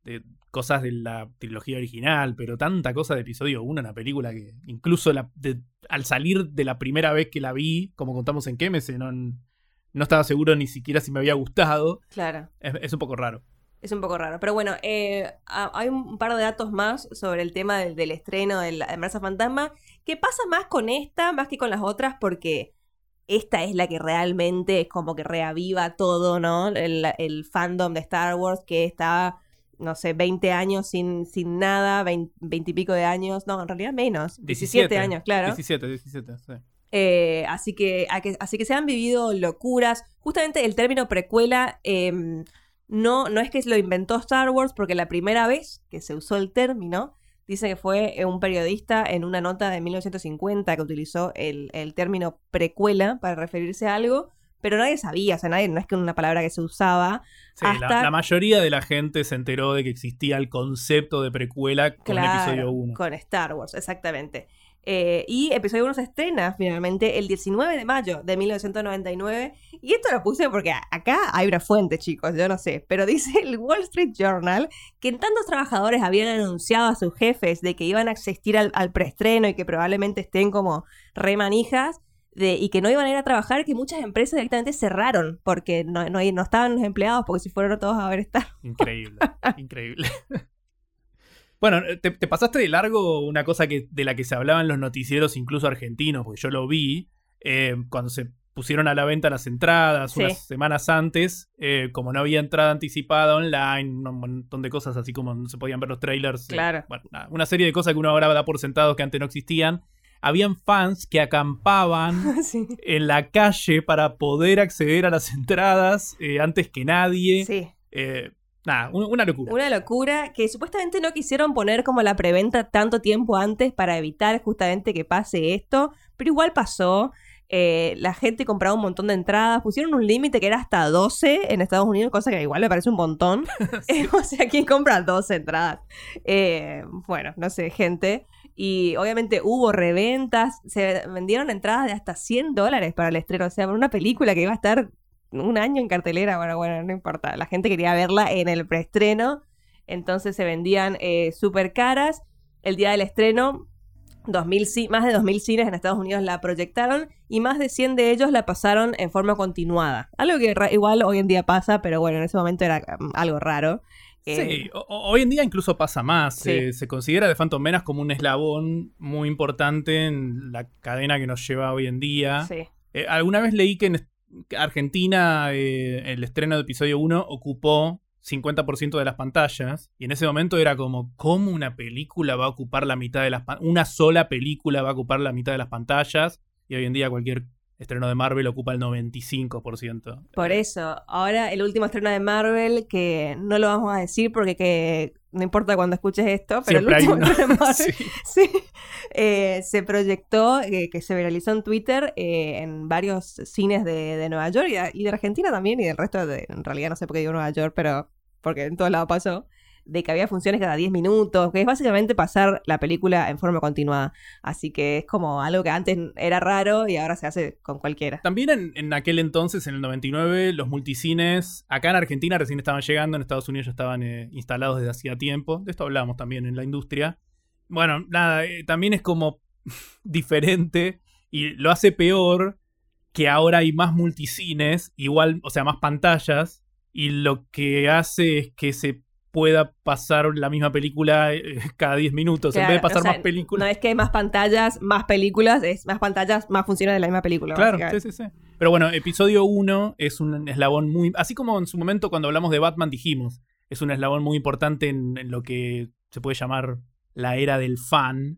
de cosas de la trilogía original, pero tanta cosa de episodio uno en la película que incluso la, de, al salir de la primera vez que la vi, como contamos en Quémese, no, no estaba seguro ni siquiera si me había gustado. Claro. Es, es un poco raro. Es un poco raro. Pero bueno, eh, hay un par de datos más sobre el tema del, del estreno de la Amenaza Fantasma, que pasa más con esta, más que con las otras, porque esta es la que realmente es como que reaviva todo, ¿no? El, el fandom de Star Wars que está, no sé, veinte años sin, sin nada, veinte y pico de años, no, en realidad menos, diecisiete años, claro. diecisiete, diecisiete, sí. Eh, así, que, así que se han vivido locuras. Justamente el término precuela... Eh, No, no es que lo inventó Star Wars, porque la primera vez que se usó el término, dice que fue un periodista en una nota de mil novecientos cincuenta que utilizó el, el término precuela para referirse a algo, pero nadie sabía, o sea, nadie, no es que una palabra que se usaba. Sí, hasta... la, la mayoría de la gente se enteró de que existía el concepto de precuela con claro, el episodio uno. Con Star Wars, exactamente. Eh, y episodio uno se estrena finalmente el diecinueve de mayo de mil novecientos noventa y nueve. Y esto lo puse porque acá hay una fuente, chicos, yo no sé. Pero dice el Wall Street Journal que en tantos trabajadores habían anunciado a sus jefes de que iban a asistir al, al preestreno y que probablemente estén como remanijas de, y que no iban a ir a trabajar, que muchas empresas directamente cerraron porque no, no, no estaban los empleados, porque si fueron todos a ver Star Wars. Increíble, increíble. Bueno, te, te pasaste de largo una cosa que, de la que se hablaba en los noticieros, incluso argentinos, porque yo lo vi, eh, cuando se pusieron a la venta las entradas sí. unas semanas antes, eh, como no había entrada anticipada online, un montón de cosas así como no se podían ver los trailers. Claro. Eh, bueno, nada, una serie de cosas que uno ahora da por sentado que antes no existían. Habían fans que acampaban sí. en la calle para poder acceder a las entradas eh, antes que nadie. Sí. Eh, Nada, una locura. Una locura que supuestamente no quisieron poner como la preventa tanto tiempo antes para evitar justamente que pase esto, pero igual pasó. Eh, la gente compraba un montón de entradas, pusieron un límite que era hasta doce en Estados Unidos, cosa que igual me parece un montón. sí. eh, o sea, ¿quién compra doce entradas? Eh, bueno, no sé, gente. Y obviamente hubo reventas, se vendieron entradas de hasta cien dólares para el estreno, o sea, para una película que iba a estar un año en cartelera, bueno, bueno, no importa. La gente quería verla en el preestreno, entonces se vendían eh, súper caras. El día del estreno, dos mil, más de dos mil cines en Estados Unidos la proyectaron y más de cien de ellos la pasaron en forma continuada. Algo que ra- igual hoy en día pasa, pero bueno, en ese momento era um, algo raro. Sí, eh, o- hoy en día incluso pasa más. Sí. Eh, se considera The Phantom Menace como un eslabón muy importante en la cadena que nos lleva hoy en día. Sí. Eh, alguna vez leí que en Argentina eh, el estreno de episodio uno ocupó cincuenta por ciento de las pantallas y en ese momento era como, ¿cómo una película va a ocupar la mitad de las pantallas? Una sola película va a ocupar la mitad de las pantallas y hoy en día cualquier estreno de Marvel ocupa el noventa y cinco por ciento. Por eso, ahora el último estreno de Marvel, que no lo vamos a decir porque que no importa cuando escuches esto, pero siempre el último hay estreno de uno. Marvel sí. sí, eh, se proyectó, eh, que se viralizó en Twitter eh, en varios cines de, de Nueva York y de, y de Argentina también y del resto de, en realidad no sé por qué digo Nueva York, pero porque en todos lados pasó, de que había funciones cada diez minutos, que es básicamente pasar la película en forma continuada. Así que es como algo que antes era raro y ahora se hace con cualquiera. También en, en aquel entonces, en el noventa y nueve, los multicines, acá en Argentina recién estaban llegando, en Estados Unidos ya estaban eh, instalados desde hacía tiempo. De esto hablábamos también en la industria. Bueno, nada, eh, también es como diferente y lo hace peor que ahora hay más multicines, igual, o sea, más pantallas, y lo que hace es que se pueda pasar la misma película eh, cada diez minutos, Claro, en vez de pasar o sea, más películas. No es que hay más pantallas, más películas, es más pantallas, más funciones de la misma película. Claro, sí, sí, sí. Pero bueno, episodio uno es un eslabón muy... Así como en su momento cuando hablamos de Batman dijimos, es un eslabón muy importante en, en lo que se puede llamar la era del fan.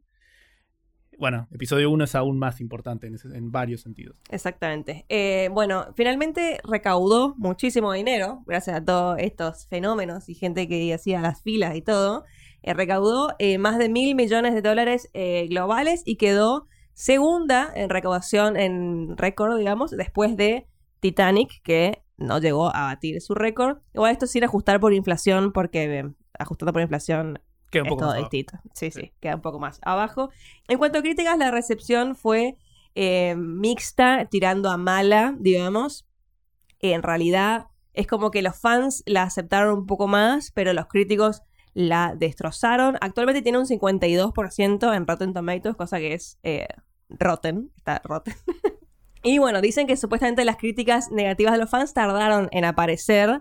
Bueno, episodio uno es aún más importante en, ese, en varios sentidos. Exactamente. Eh, bueno, finalmente recaudó muchísimo dinero, gracias a todos estos fenómenos y gente que hacía las filas y todo. Eh, recaudó eh, más de mil millones de dólares eh, globales y quedó segunda en recaudación en récord, digamos, después de Titanic, que no llegó a batir su récord. Igual esto sin ajustar por inflación, porque eh, ajustando por inflación... Queda un es poco todo más distinto. Sí, sí, Sí. queda un poco más abajo. En cuanto a críticas, la recepción fue eh, mixta, tirando a mala, digamos. En realidad, es como que los fans la aceptaron un poco más, pero los críticos la destrozaron. Actualmente tiene un cincuenta y dos por ciento en Rotten Tomatoes, cosa que es eh, rotten, está rotten. Y bueno, dicen que supuestamente las críticas negativas de los fans tardaron en aparecer,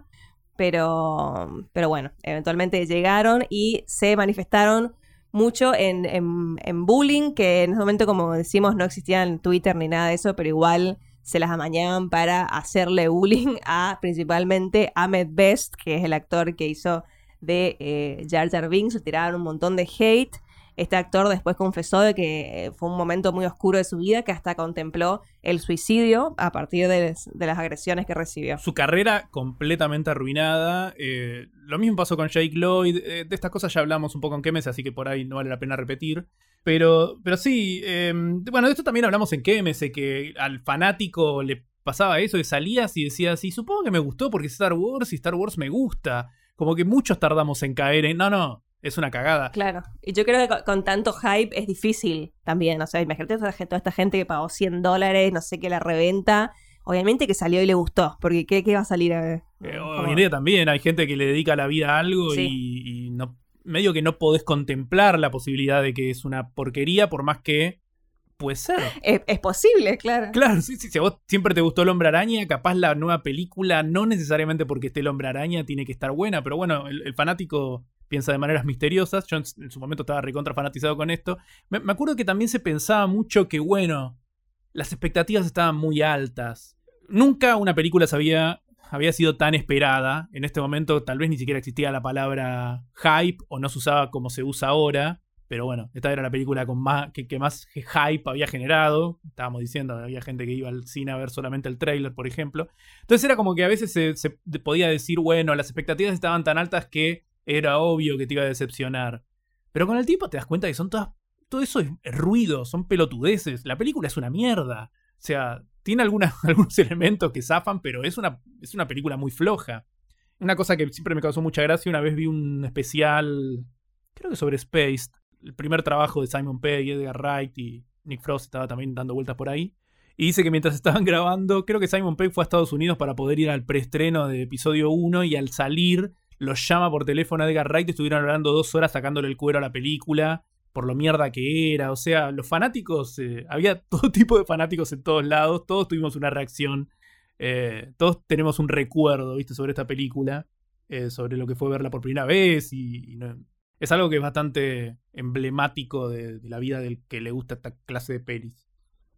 pero, pero bueno, eventualmente llegaron y se manifestaron mucho en, en, en bullying, que en ese momento, como decimos, no existía en Twitter ni nada de eso, pero igual se las amañaban para hacerle bullying a principalmente Ahmed Best, que es el actor que hizo de eh, Jar Jar Binks. Le tiraban un montón de hate. Este actor después confesó de que fue un momento muy oscuro de su vida, que hasta contempló el suicidio a partir de, de las agresiones que recibió. Su carrera completamente arruinada. Eh, lo mismo pasó con Jake Lloyd. Eh, de estas cosas ya hablamos un poco en Quémese, así que por ahí no vale la pena repetir. Pero, pero sí, eh, bueno, de esto también hablamos en Quémese, que al fanático le pasaba eso, que salías y decías, sí, supongo que me gustó porque es Star Wars y Star Wars me gusta. Como que muchos tardamos en caer en, no, no, es una cagada. Claro, y yo creo que con, con tanto hype es difícil también, o sea, imagínate toda, toda esta gente que pagó cien dólares, no sé qué, la reventa, obviamente que salió y le gustó, porque ¿qué, qué va a salir a ver? Eh, hoy en día también hay gente que le dedica la vida a algo sí. y, y no, medio que no podés contemplar la posibilidad de que es una porquería, por más que puede ser. Es, es posible, claro. Claro, sí, sí, si a vos siempre te gustó el Hombre Araña, capaz la nueva película, no necesariamente porque esté el Hombre Araña, tiene que estar buena, pero bueno, el, el fanático piensa de maneras misteriosas. Yo en, en su momento estaba recontra fanatizado con esto. Me, me acuerdo que también se pensaba mucho que, bueno, las expectativas estaban muy altas. Nunca una película se había, había sido tan esperada. En este momento tal vez ni siquiera existía la palabra hype o no se usaba como se usa ahora. Pero bueno, esta era la película con más, que, que más hype había generado. Estábamos diciendo, había gente que iba al cine a ver solamente el tráiler, por ejemplo. Entonces era como que a veces se, se podía decir, bueno, las expectativas estaban tan altas que era obvio que te iba a decepcionar. Pero con el tiempo te das cuenta que son todas, todo eso es ruido, son pelotudeces. La película es una mierda. O sea, tiene alguna, algunos elementos que zafan, pero es una, es una película muy floja. Una cosa que siempre me causó mucha gracia, una vez vi un especial, creo que sobre Spaced, el primer trabajo de Simon Pegg, Edgar Wright y Nick Frost estaba también dando vueltas por ahí. Y dice que mientras estaban grabando, creo que Simon Pegg fue a Estados Unidos para poder ir al preestreno de episodio uno y al salir los llama por teléfono a Edgar Wright y estuvieron hablando dos horas sacándole el cuero a la película por lo mierda que era. O sea, los fanáticos, eh, había todo tipo de fanáticos en todos lados, todos tuvimos una reacción, eh, todos tenemos un recuerdo, ¿viste?, sobre esta película, eh, sobre lo que fue verla por primera vez y... y no, es algo que es bastante emblemático de, de la vida del que le gusta esta clase de pelis.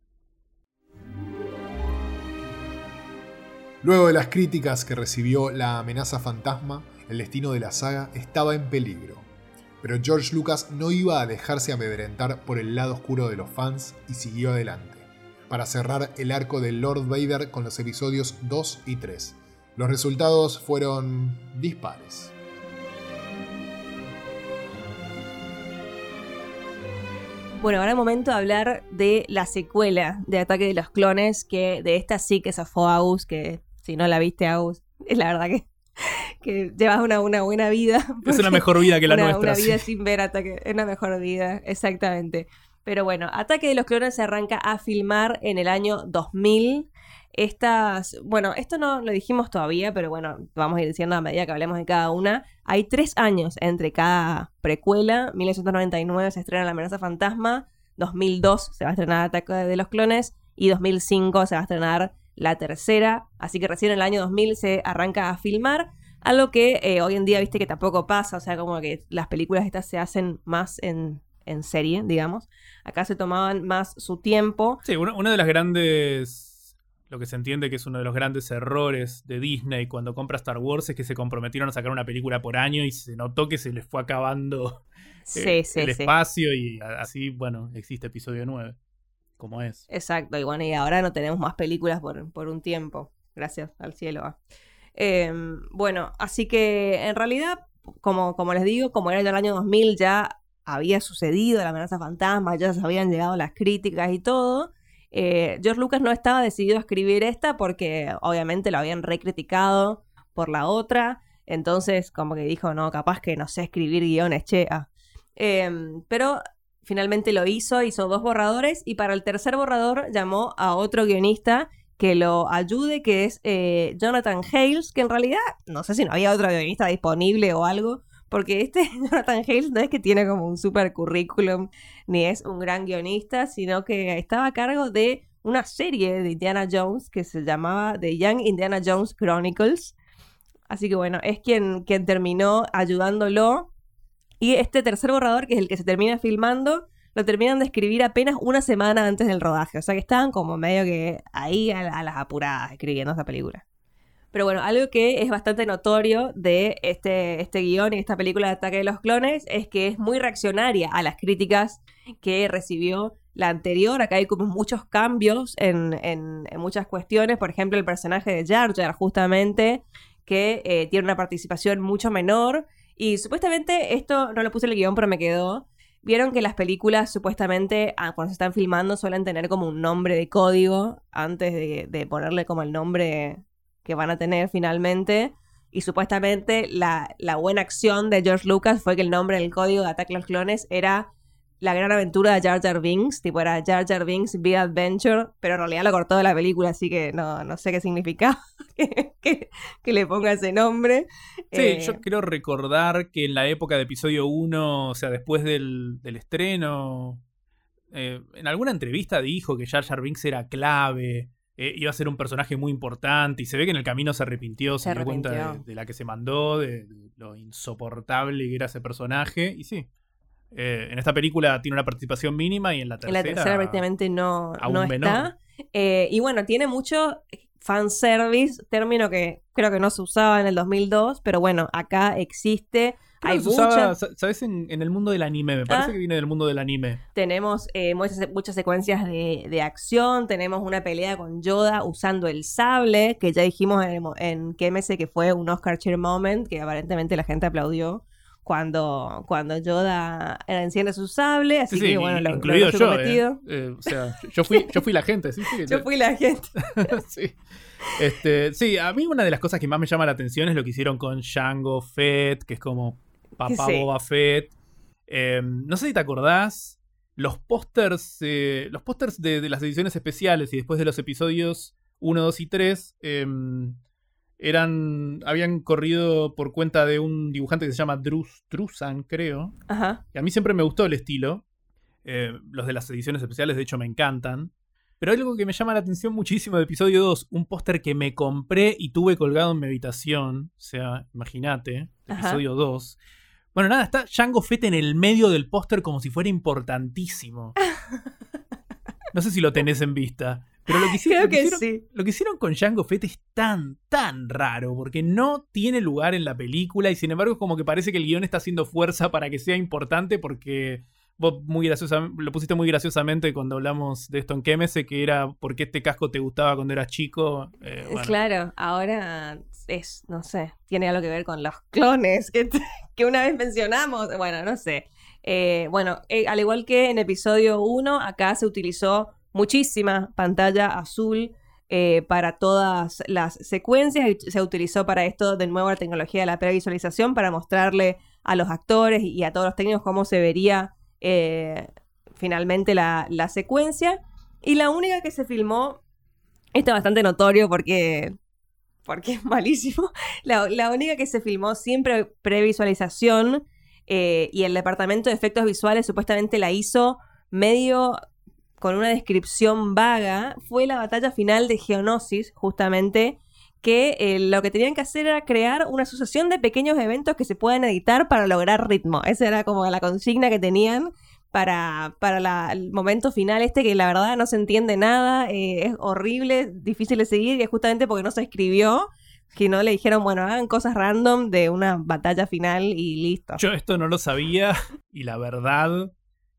Luego de las críticas que recibió La amenaza fantasma, el destino de la saga estaba en peligro. Pero George Lucas no iba a dejarse amedrentar por el lado oscuro de los fans y siguió adelante, para cerrar el arco de Lord Vader con los episodios dos y tres. Los resultados fueron dispares. Bueno, ahora es momento de hablar de la secuela de Ataque de los Clones, que de esta sí que zafó Agus, que si no la viste, Agus, es la verdad que, que llevas una, una buena vida. Es una mejor vida que la una, nuestra. Una vida sí. sin ver Ataque, es una mejor vida, exactamente. Pero bueno, Ataque de los Clones se arranca a filmar en el año dos mil. Estas, bueno, esto no lo dijimos todavía, pero bueno, vamos a ir diciendo a medida que hablemos de cada una. Hay tres años entre cada precuela. mil novecientos noventa y nueve se estrena La amenaza fantasma, dos mil dos se va a estrenar Ataque de los Clones y dos mil cinco se va a estrenar la tercera. Así que recién en el año dos mil se arranca a filmar, algo que eh, hoy en día, viste, que tampoco pasa. O sea, como que las películas estas se hacen más en, en serie, digamos. Acá se tomaban más su tiempo. Sí, una, una de las grandes... Lo que se entiende que es uno de los grandes errores de Disney cuando compra Star Wars es que se comprometieron a sacar una película por año y se notó que se les fue acabando sí, eh, sí, el sí. espacio y así, bueno, existe episodio nueve, como es. Exacto, y bueno, y ahora no tenemos más películas por, por un tiempo, gracias al cielo. Eh, bueno, así que en realidad, como, como les digo, como era ya el año dos mil, ya había sucedido La amenaza fantasma, ya se habían llegado las críticas y todo. Eh, George Lucas no estaba decidido a escribir esta porque obviamente lo habían recriticado por la otra, entonces como que dijo, no, capaz que no sé escribir guiones, che. Ah. Eh, pero finalmente lo hizo, hizo dos borradores y para el tercer borrador llamó a otro guionista que lo ayude, que es eh, Jonathan Hales, que en realidad no sé si no había otro guionista disponible o algo, porque este Jonathan Hales no es que tiene como un super currículum, ni es un gran guionista, sino que estaba a cargo de una serie de Indiana Jones que se llamaba The Young Indiana Jones Chronicles. Así que bueno, es quien, quien terminó ayudándolo. Y este tercer borrador, que es el que se termina filmando, lo terminan de escribir apenas una semana antes del rodaje. O sea que estaban como medio que ahí a, a las apuradas escribiendo esa película. Pero bueno, algo que es bastante notorio de este, este guión y esta película de Ataque de los Clones es que es muy reaccionaria a las críticas que recibió la anterior. Acá hay como muchos cambios en, en, en muchas cuestiones. Por ejemplo, el personaje de Jar Jar, justamente, que eh, tiene una participación mucho menor. Y supuestamente, esto no lo puse en el guión, pero me quedó. Vieron que las películas, supuestamente, ah, cuando se están filmando, suelen tener como un nombre de código antes de, de ponerle como el nombre que van a tener finalmente. Y supuestamente la, la buena acción de George Lucas fue que el nombre del código de Ataque a los Clones era La Gran Aventura de Jar Jar Binks. Tipo, era Jar Jar Binks Big Adventure, pero en realidad lo cortó de la película, así que no, no sé qué significa que, que, que le ponga ese nombre. Sí, eh, yo quiero recordar que en la época de episodio uno, o sea, después del, del estreno, eh, en alguna entrevista dijo que Jar Jar Binks era clave. Eh, iba a ser un personaje muy importante y se ve que en el camino se arrepintió, se, Se dio cuenta arrepintió. de, de la que se mandó, de, de lo insoportable que era ese personaje. Y sí, eh, en esta película tiene una participación mínima y en la En tercera... la tercera prácticamente no, aún no menor. está. Eh, y bueno, tiene mucho fanservice, término que creo que no se usaba en el dos mil dos, pero bueno, acá existe. Creo Hay que se usaba, mucha... sa- ¿sabes? En, en el mundo del anime, me parece Ah. que viene del mundo del anime. Tenemos eh, muchas, muchas secuencias de, de acción. Tenemos una pelea con Yoda usando el sable, que ya dijimos en, en Q M S que fue un Oscar cheer moment, que aparentemente la gente aplaudió cuando, cuando Yoda enciende su sable. Así Sí, sí, que bueno, lo, lo incluido fue yo. cometido. Eh. Eh, o sea, yo fui, yo fui la gente. Sí, sí, Yo fui la gente. sí. Este, sí, a mí una de las cosas que más me llama la atención es lo que hicieron con Jango Fett, que es como papá Sí. Boba Fett. Eh, no sé si te acordás, los pósters eh, los pósters de, de las ediciones especiales y después de los episodios uno, dos y tres eh, eran, habían corrido por cuenta de un dibujante que se llama Drus Trusan, creo. Ajá. Y a mí siempre me gustó el estilo. Eh, los de las ediciones especiales, de hecho, me encantan. Pero algo que me llama la atención muchísimo de episodio dos, un póster que me compré y tuve colgado en mi habitación. O sea, imagínate, episodio dos. Bueno, nada, está Jango Fett en el medio del póster como si fuera importantísimo. No sé si lo tenés en vista. Pero lo que hicieron, Creo lo que que hicieron, sí. lo que hicieron con Jango Fett es tan, tan raro, porque no tiene lugar en la película y sin embargo es como que parece que el guión está haciendo fuerza para que sea importante, porque vos muy graciosa, lo pusiste muy graciosamente cuando hablamos de esto en Q M S, que era porque este casco te gustaba cuando eras chico. Eh, bueno. Claro, ahora es, no sé, tiene algo que ver con los clones que, que una vez mencionamos. Bueno, no sé. Eh, bueno, eh, al igual que en episodio uno, acá se utilizó muchísima pantalla azul eh, para todas las secuencias y se utilizó para esto de nuevo la tecnología de la previsualización para mostrarle a los actores y a todos los técnicos cómo se vería eh, finalmente la, la secuencia. Y la única que se filmó, esto es bastante notorio porque, porque es malísimo, la, la única que se filmó sin pre- previsualización eh, y el departamento de efectos visuales supuestamente la hizo medio con una descripción vaga, fue la batalla final de Geonosis, justamente, que eh, lo que tenían que hacer era crear una sucesión de pequeños eventos que se puedan editar para lograr ritmo. Esa era como la consigna que tenían para, para la, el momento final este, que la verdad no se entiende nada, eh, es horrible, difícil de seguir, y es justamente porque no se escribió, que no le dijeron, bueno, hagan cosas random de una batalla final y listo. Yo esto no lo sabía y la verdad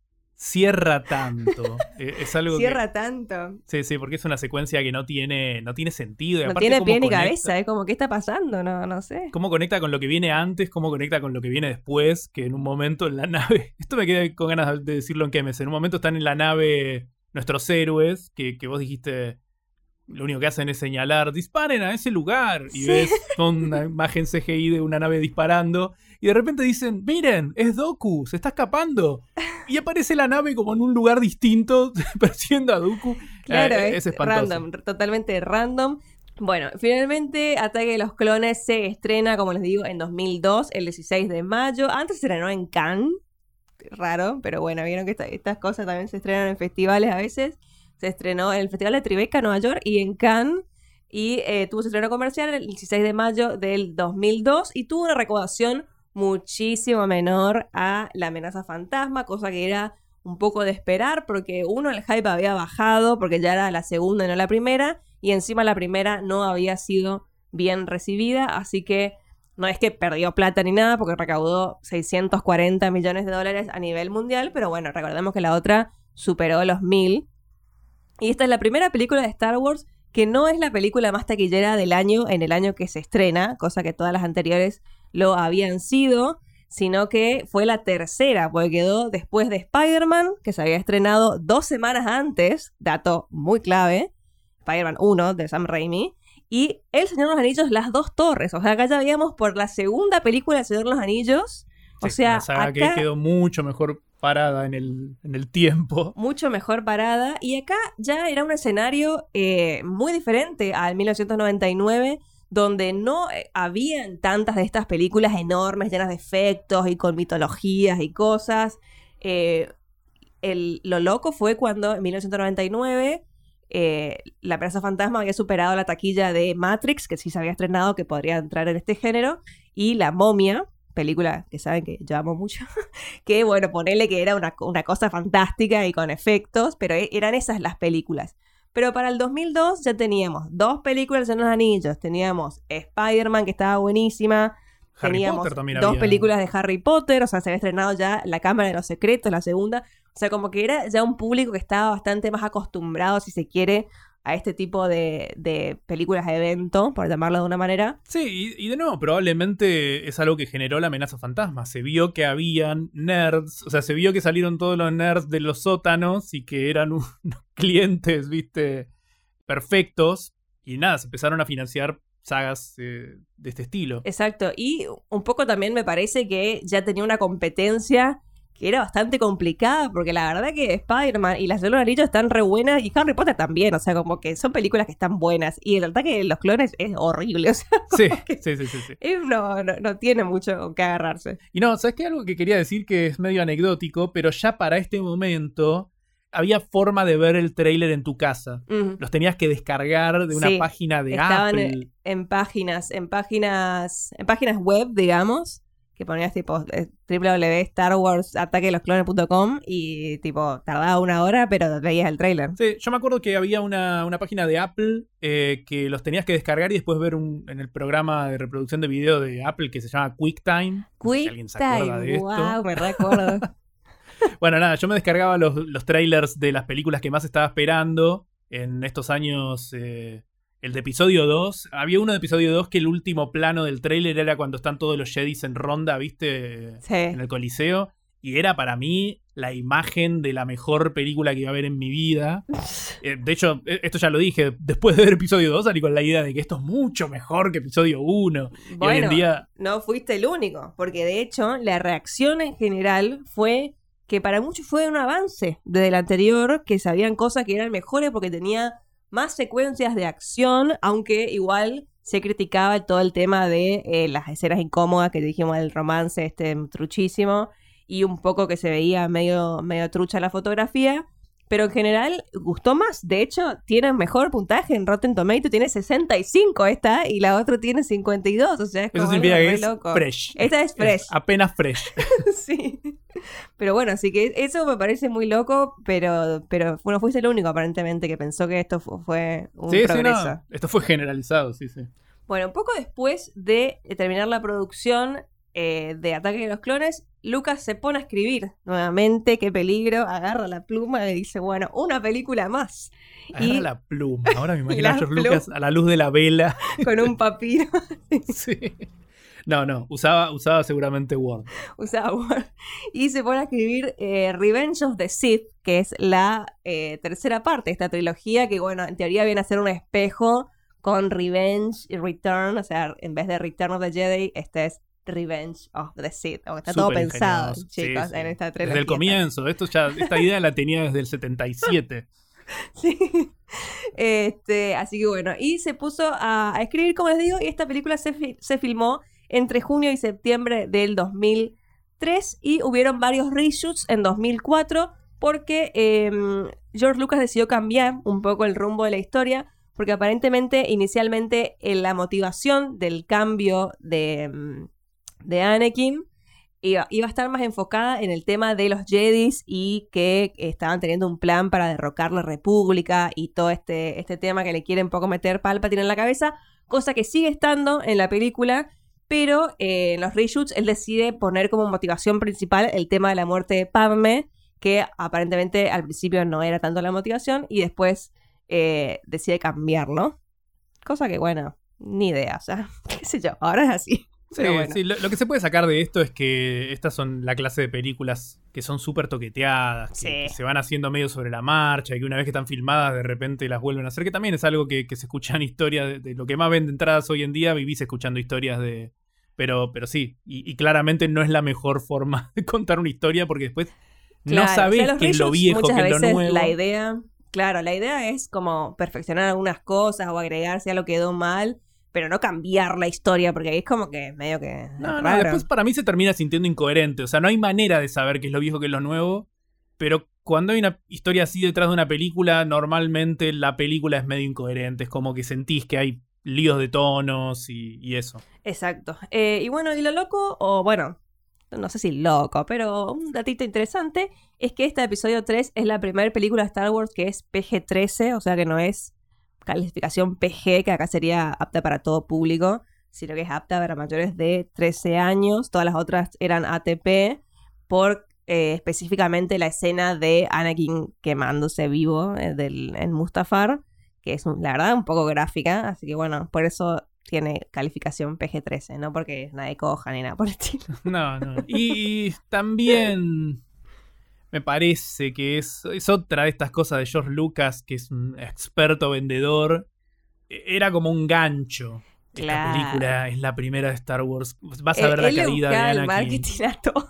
cierra tanto. Eh, es algo Cierra que... tanto. Sí, sí, porque es una secuencia que no tiene, no tiene sentido. Y No aparte, tiene ¿cómo pie ni conecta? cabeza, es como, ¿qué está pasando? No, no sé. ¿Cómo conecta con lo que viene antes? ¿Cómo conecta con lo que viene después? Que en un momento en la nave... Esto me quedé con ganas de decirlo en Q M S. En un momento están en la nave nuestros héroes, que, que vos dijiste... Lo único que hacen es señalar, disparen a ese lugar. Y Sí. ves con una imagen C G I de una nave disparando. Y de repente dicen, miren, es Dooku, se está escapando. Y aparece la nave como en un lugar distinto, persiguiendo a Dooku. Claro, Eh, es, es espantoso. random, totalmente random. Bueno, finalmente Ataque de los Clones se estrena, como les digo, en dos mil dos, el dieciséis de mayo. Antes se estrenó en Cannes, raro, pero bueno, vieron que esta, estas cosas también se estrenan en festivales a veces. Se estrenó en el Festival de Tribeca, Nueva York, y en Cannes. Y eh, tuvo su estreno comercial el dieciséis de mayo del dos mil dos y tuvo una recaudación muchísimo menor a La Amenaza Fantasma, cosa que era un poco de esperar, porque uno, el hype había bajado, porque ya era la segunda y no la primera, y encima la primera no había sido bien recibida, así que no es que perdió plata ni nada, porque recaudó seiscientos cuarenta millones de dólares a nivel mundial, pero bueno, recordemos que la otra superó los mil. Y esta es la primera película de Star Wars que no es la película más taquillera del año en el año que se estrena, cosa que todas las anteriores lo habían sido, sino que fue la tercera, porque quedó después de Spider-Man, que se había estrenado dos semanas antes, dato muy clave, Spider-Man uno de Sam Raimi, y El Señor de los Anillos, Las Dos Torres. O sea, acá ya veíamos por la segunda película del Señor de los Anillos. O sí, sea, una saga acá que quedó mucho mejor parada en el, en el tiempo. Mucho mejor parada. Y acá ya era un escenario eh, muy diferente al mil novecientos noventa y nueve, donde no eh, habían tantas de estas películas enormes, llenas de efectos y con mitologías y cosas. Eh, el, lo loco fue cuando en mil novecientos noventa y nueve eh, La Amenaza Fantasma había superado la taquilla de Matrix, que sí se había estrenado, que podría entrar en este género, y La Momia, película que saben que yo amo mucho, que bueno, ponele que era una, una cosa fantástica y con efectos, pero eran esas las películas. Pero para el dos mil dos ya teníamos dos películas de los Anillos, teníamos Spider-Man, que estaba buenísima, Harry teníamos Potter también dos había. películas de Harry Potter, o sea, se había estrenado ya La Cámara de los Secretos, la segunda, o sea, como que era ya un público que estaba bastante más acostumbrado, si se quiere, a este tipo de, de películas de evento, por llamarlo de una manera. Sí, y, y de nuevo, probablemente es algo que generó La Amenaza Fantasma. Se vio que habían nerds, o sea, se vio que salieron todos los nerds de los sótanos y que eran unos clientes, viste, perfectos. Y nada, se empezaron a financiar sagas eh, de este estilo. Exacto, y un poco también me parece que ya tenía una competencia que era bastante complicada, porque la verdad que Spider-Man y Las de los Anillos están re buenas, y Harry Potter también, o sea, como que son películas que están buenas, y el Ataque de los Clones es horrible, o sea, Sí, sí, sí, sí, sí. es, no, no, no tiene mucho que agarrarse. Y no, ¿sabes qué? Algo que quería decir que es medio anecdótico, pero ya para este momento había forma de ver el tráiler en tu casa. Uh-huh. Los tenías que descargar de una Sí, página de estaban Apple. en, en páginas, en páginas, en páginas web, digamos, que ponías tipo eh, doble u doble u doble u punto star wars ataque de los clones punto com y tipo tardaba una hora, pero veías el tráiler. Sí, yo me acuerdo que había una, una página de Apple eh, que los tenías que descargar y después ver un, en el programa de reproducción de video de Apple que se llama QuickTime. No sé si alguien se acuerda de esto. Wow, me recuerdo. Bueno, nada, yo me descargaba los, los trailers de las películas que más estaba esperando en estos años. Eh, el de episodio dos. Había uno de episodio dos que el último plano del trailer era cuando están todos los Jedis en ronda, ¿viste? Sí. En el Coliseo. Y era para mí la imagen de la mejor película que iba a ver en mi vida. Eh, de hecho, esto ya lo dije, después de ver episodio dos salí con la idea de que esto es mucho mejor que episodio uno. Bueno, y hoy en día... no fuiste el único, porque de hecho la reacción en general fue que para muchos fue un avance desde el anterior, que sabían cosas que eran mejores porque tenía más secuencias de acción, aunque igual se criticaba todo el tema de eh, las escenas incómodas que dijimos, el romance este truchísimo, y un poco que se veía medio, medio trucha la fotografía, pero en general gustó más. De hecho, tiene mejor puntaje en Rotten Tomatoes, tiene sesenta y cinco esta, y la otra tiene cincuenta y dos, o sea, es como eso significa algo que re es loco. fresh. Esta es fresh. Es apenas fresh. Sí. Pero bueno, así que eso me parece muy loco, pero, pero bueno, fuiste el único aparentemente que pensó que esto fu- fue un sí, progreso. sí, no. Esto fue generalizado, sí, sí. Bueno, un poco después de terminar la producción eh, de Ataque de los Clones, Lucas se pone a escribir nuevamente, qué peligro, agarra la pluma y dice, bueno, una película más. Agarra Y la pluma. Ahora me imagino a la George pluma. Lucas a la luz de la vela. con un papiro Sí. No, no, usaba, usaba seguramente Word. usaba Word, y se pone a escribir eh, Revenge of the Sith, que es la eh, tercera parte de esta trilogía, que bueno, en teoría viene a ser un espejo con Revenge y Return, o sea, en vez de Return of the Jedi, este es Revenge of the Sith. O está todo Súper pensado, ingenioso. chicos, Sí, sí. en esta trilogía. Desde el comienzo. Esto ya, esta idea la tenía desde el setenta y siete. Sí. Este, así que bueno, y se puso a, a escribir, como les digo, y esta película se, fi- se filmó entre junio y septiembre del dos mil tres y hubieron varios reshoots en dos mil cuatro porque eh, George Lucas decidió cambiar un poco el rumbo de la historia porque aparentemente inicialmente eh, la motivación del cambio de, de Anakin Iba, iba a estar más enfocada en el tema de los Jedis y que estaban teniendo un plan para derrocar la República y todo este, este tema que le quiere un poco meter Palpatine en la cabeza, cosa que sigue estando en la película, pero eh, en los reshoots él decide poner como motivación principal el tema de la muerte de Padme, que aparentemente al principio no era tanto la motivación y después eh, decide cambiarlo. Cosa que, bueno, ni idea, o sea, qué sé yo, ahora es así. Sí, bueno. sí, lo, lo que se puede sacar de esto es que estas son la clase de películas que son súper toqueteadas, que, Sí. que se van haciendo medio sobre la marcha y que una vez que están filmadas de repente las vuelven a hacer, que también es algo que, que se escucha en historias de, de lo que más vende entradas hoy en día, vivís escuchando historias de... Pero, pero sí, y, y claramente no es la mejor forma de contar una historia porque después Claro, no sabés o sea, los qué es lo reshoots viejo, muchas qué es lo veces nuevo. La idea, claro, la idea es como perfeccionar algunas cosas o agregarse a lo que quedó mal, pero no cambiar la historia, porque ahí es como que medio que No, no, raro. después para mí se termina sintiendo incoherente. O sea, no hay manera de saber qué es lo viejo, qué es lo nuevo. Pero cuando hay una historia así detrás de una película, normalmente la película es medio incoherente. Es como que sentís que hay líos de tonos y, y eso. Exacto. Eh, y bueno, y lo loco, o bueno, no sé si loco, pero un datito interesante, es que este episodio tres es la primera película de Star Wars que es P G trece, o sea que no es calificación P G, que acá sería apta para todo público, sino que es apta para mayores de trece años. Todas las otras eran A T P por eh, específicamente la escena de Anakin quemándose vivo eh, del, en Mustafar, que es un, la verdad un poco gráfica, así que bueno, por eso tiene calificación P G trece, no porque nadie coja ni nada por el estilo. No, no. Y también me parece que es, es otra de estas cosas de George Lucas, que es un experto vendedor. Era como un gancho. Claro. Esta película es la primera de Star Wars. Vas a Él- ver la él le caída de buscaba el Anakin. marketing a todo.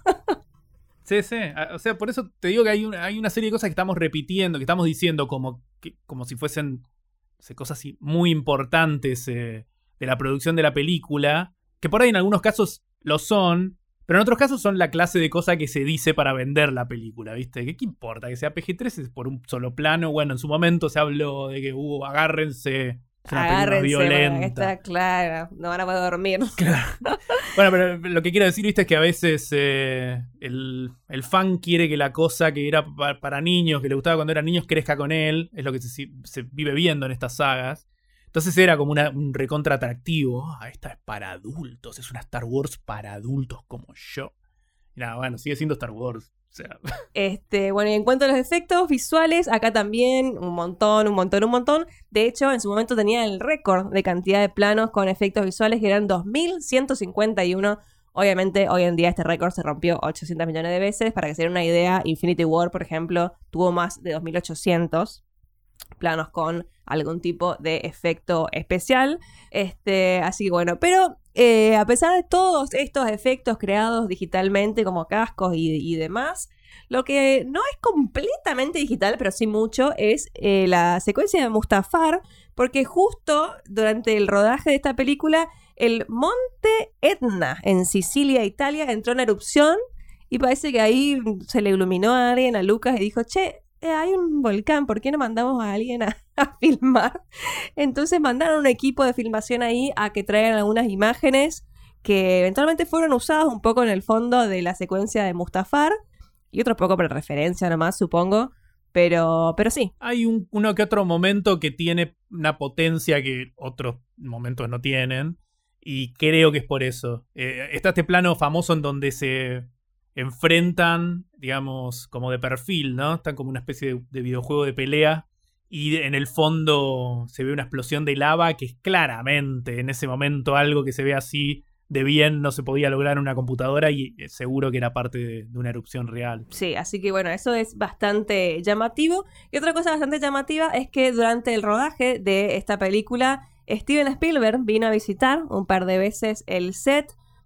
Sí, sí. O sea, por eso te digo que hay una, hay una serie de cosas que estamos repitiendo, que estamos diciendo como, que, como si fuesen no sé, cosas así muy importantes eh, de la producción de la película, que por ahí en algunos casos lo son, pero en otros casos son la clase de cosa que se dice para vender la película, ¿viste? ¿Qué, qué importa? Que sea P G trece por un solo plano. Bueno, en su momento se habló de que, uh, agárrense, es una película Agárrense, porque violenta. está claro, no van a poder dormir. Claro. Bueno, pero lo que quiero decir, viste, es que a veces eh, el, el fan quiere que la cosa que era pa- para niños, que le gustaba cuando eran niños, crezca con él. Es lo que se, se vive viendo en estas sagas. Entonces era como una, un recontra atractivo. Ah, esta es para adultos, es una Star Wars para adultos como yo. Y nada, bueno, sigue siendo Star Wars. O sea, Este, bueno, y en cuanto a los efectos visuales, acá también un montón, un montón, un montón. De hecho, en su momento tenía el récord de cantidad de planos con efectos visuales, que eran dos mil ciento cincuenta y uno. Obviamente, hoy en día este récord se rompió ochocientos millones de veces. Para que se den una idea, Infinity War, por ejemplo, tuvo más de dos mil ochocientos planos con algún tipo de efecto especial. Este, así que bueno, pero eh, a pesar de todos estos efectos creados digitalmente como cascos y, y demás, lo que no es completamente digital, pero sí mucho, es eh, la secuencia de Mustafar, porque justo durante el rodaje de esta película, el monte Etna en Sicilia, Italia, entró en erupción y parece que ahí se le iluminó a alguien, a Lucas, y dijo, che, eh, hay un volcán, ¿por qué no mandamos a alguien a, a filmar? Entonces mandaron un equipo de filmación ahí a que traigan algunas imágenes que eventualmente fueron usadas un poco en el fondo de la secuencia de Mustafar y otro poco para referencia nomás, supongo, pero, pero sí. hay un, uno que otro momento que tiene una potencia que otros momentos no tienen. Y creo que es por eso. Eh, está este plano famoso en donde se enfrentan, digamos, como de perfil, ¿no? Están como una especie de, de videojuego de pelea. Y en el fondo se ve una explosión de lava que es claramente en ese momento algo que se ve así de bien no se podía lograr en una computadora y seguro que era parte de, de una erupción real. Sí, así que bueno, eso es bastante llamativo. Y otra cosa bastante llamativa es que durante el rodaje de esta película, Steven Spielberg vino a visitar un par de veces el set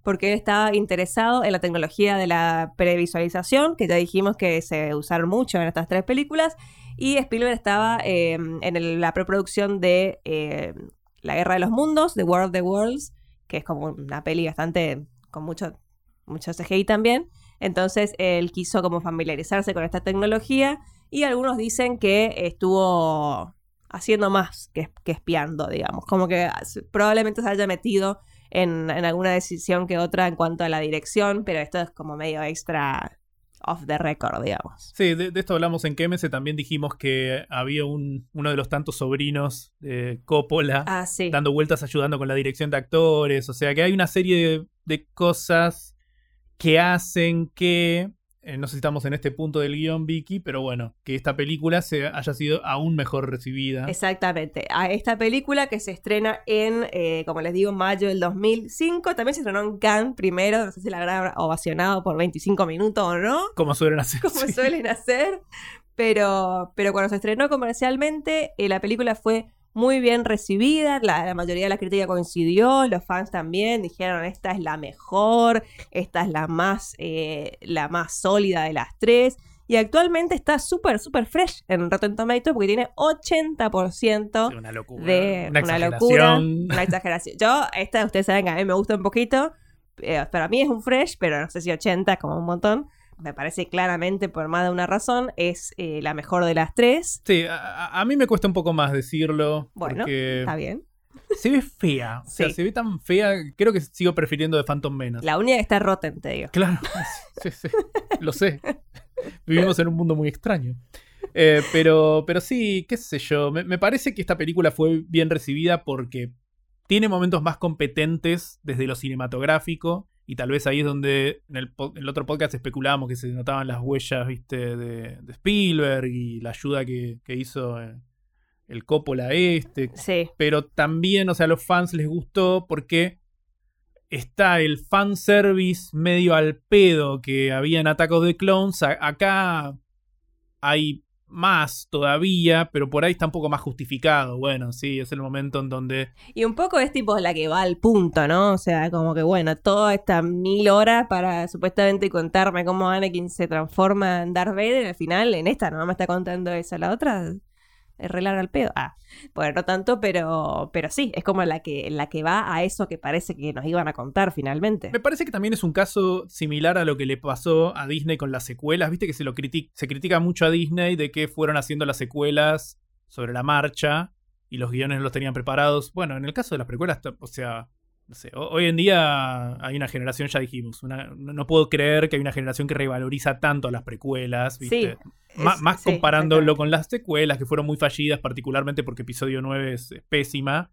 porque él estaba interesado en la tecnología de la previsualización, que ya dijimos que se usaron mucho en estas tres películas, y Spielberg estaba eh, en el, la preproducción de eh, La Guerra de los Mundos, The War of the Worlds, que es como una peli bastante con mucho, mucho C G I también. Entonces él quiso como familiarizarse con esta tecnología, y algunos dicen que estuvo haciendo más que, que espiando, digamos, como que probablemente se haya metido en, en alguna decisión que otra en cuanto a la dirección, pero esto es como medio extra off the record, digamos. Sí, de, de esto hablamos en Q M S, también dijimos que había un, uno de los tantos sobrinos de Coppola ah, sí. dando vueltas ayudando con la dirección de actores, o sea que hay una serie de, de cosas que hacen que, eh, no sé si estamos en este punto del guión, Vicky, pero bueno, que esta película se haya sido aún mejor recibida. Exactamente. A esta película que se estrena en, eh, como les digo, mayo del dos mil cinco, también se estrenó en Cannes primero, no sé si la habrá ovacionado por veinticinco minutos o no. Como suelen hacer. Como sí. suelen hacer. Pero, pero cuando se estrenó comercialmente, eh, la película fue muy bien recibida, la, la mayoría de la crítica coincidió, los fans también dijeron esta es la mejor, esta es la más, eh, la más sólida de las tres, y actualmente está súper, súper fresh en Rotten Tomatoes porque tiene ochenta por ciento sí, una locura, de una, una exageración. locura, una exageración. Yo, esta ustedes saben que a mí me gusta un poquito, eh, para mí es un fresh, pero no sé si ochenta es como un montón. Me parece claramente, por más de una razón, es eh, la mejor de las tres. Sí, a, a mí me cuesta un poco más decirlo. Bueno, porque está bien. Se ve fea. O sea, Sí. se ve tan fea. Creo que sigo prefiriendo de Phantom Menace. La única que está Rotten, te digo. Claro, sí, sí, lo sé. Vivimos en un mundo muy extraño. Eh, pero, pero sí, qué sé yo. Me, me parece que esta película fue bien recibida porque tiene momentos más competentes desde lo cinematográfico. Y tal vez ahí es donde en el, en el otro podcast especulábamos que se notaban las huellas, viste, de, de Spielberg y la ayuda que, que hizo eh, el Coppola este. Sí. Pero también, o sea, a los fans les gustó porque está el fanservice medio al pedo que había en Attack of the Clones. A- acá hay más todavía, pero por ahí está un poco más justificado. Bueno, sí, es el momento en donde... Y un poco es tipo la que va al punto, ¿no? O sea, como que bueno, todas estas mil horas para supuestamente contarme cómo Anakin se transforma en Darth Vader, al final en esta no me está contando eso, la otra es re larga al pedo. Ah, bueno, no tanto, pero, pero sí, es como la que, la que va a eso que parece que nos iban a contar finalmente. Me parece que también es un caso similar a lo que le pasó a Disney con las secuelas. Viste que se lo critica, se critica mucho a Disney de que fueron haciendo las secuelas sobre la marcha y los guiones no los tenían preparados. Bueno, en el caso de las precuelas, o sea, no sé, hoy en día hay una generación, ya dijimos, una, no, no puedo creer que hay una generación que revaloriza tanto a las precuelas, ¿viste? Sí, Má, es, más sí, comparándolo con las secuelas que fueron muy fallidas, particularmente porque episodio nueve es, es pésima.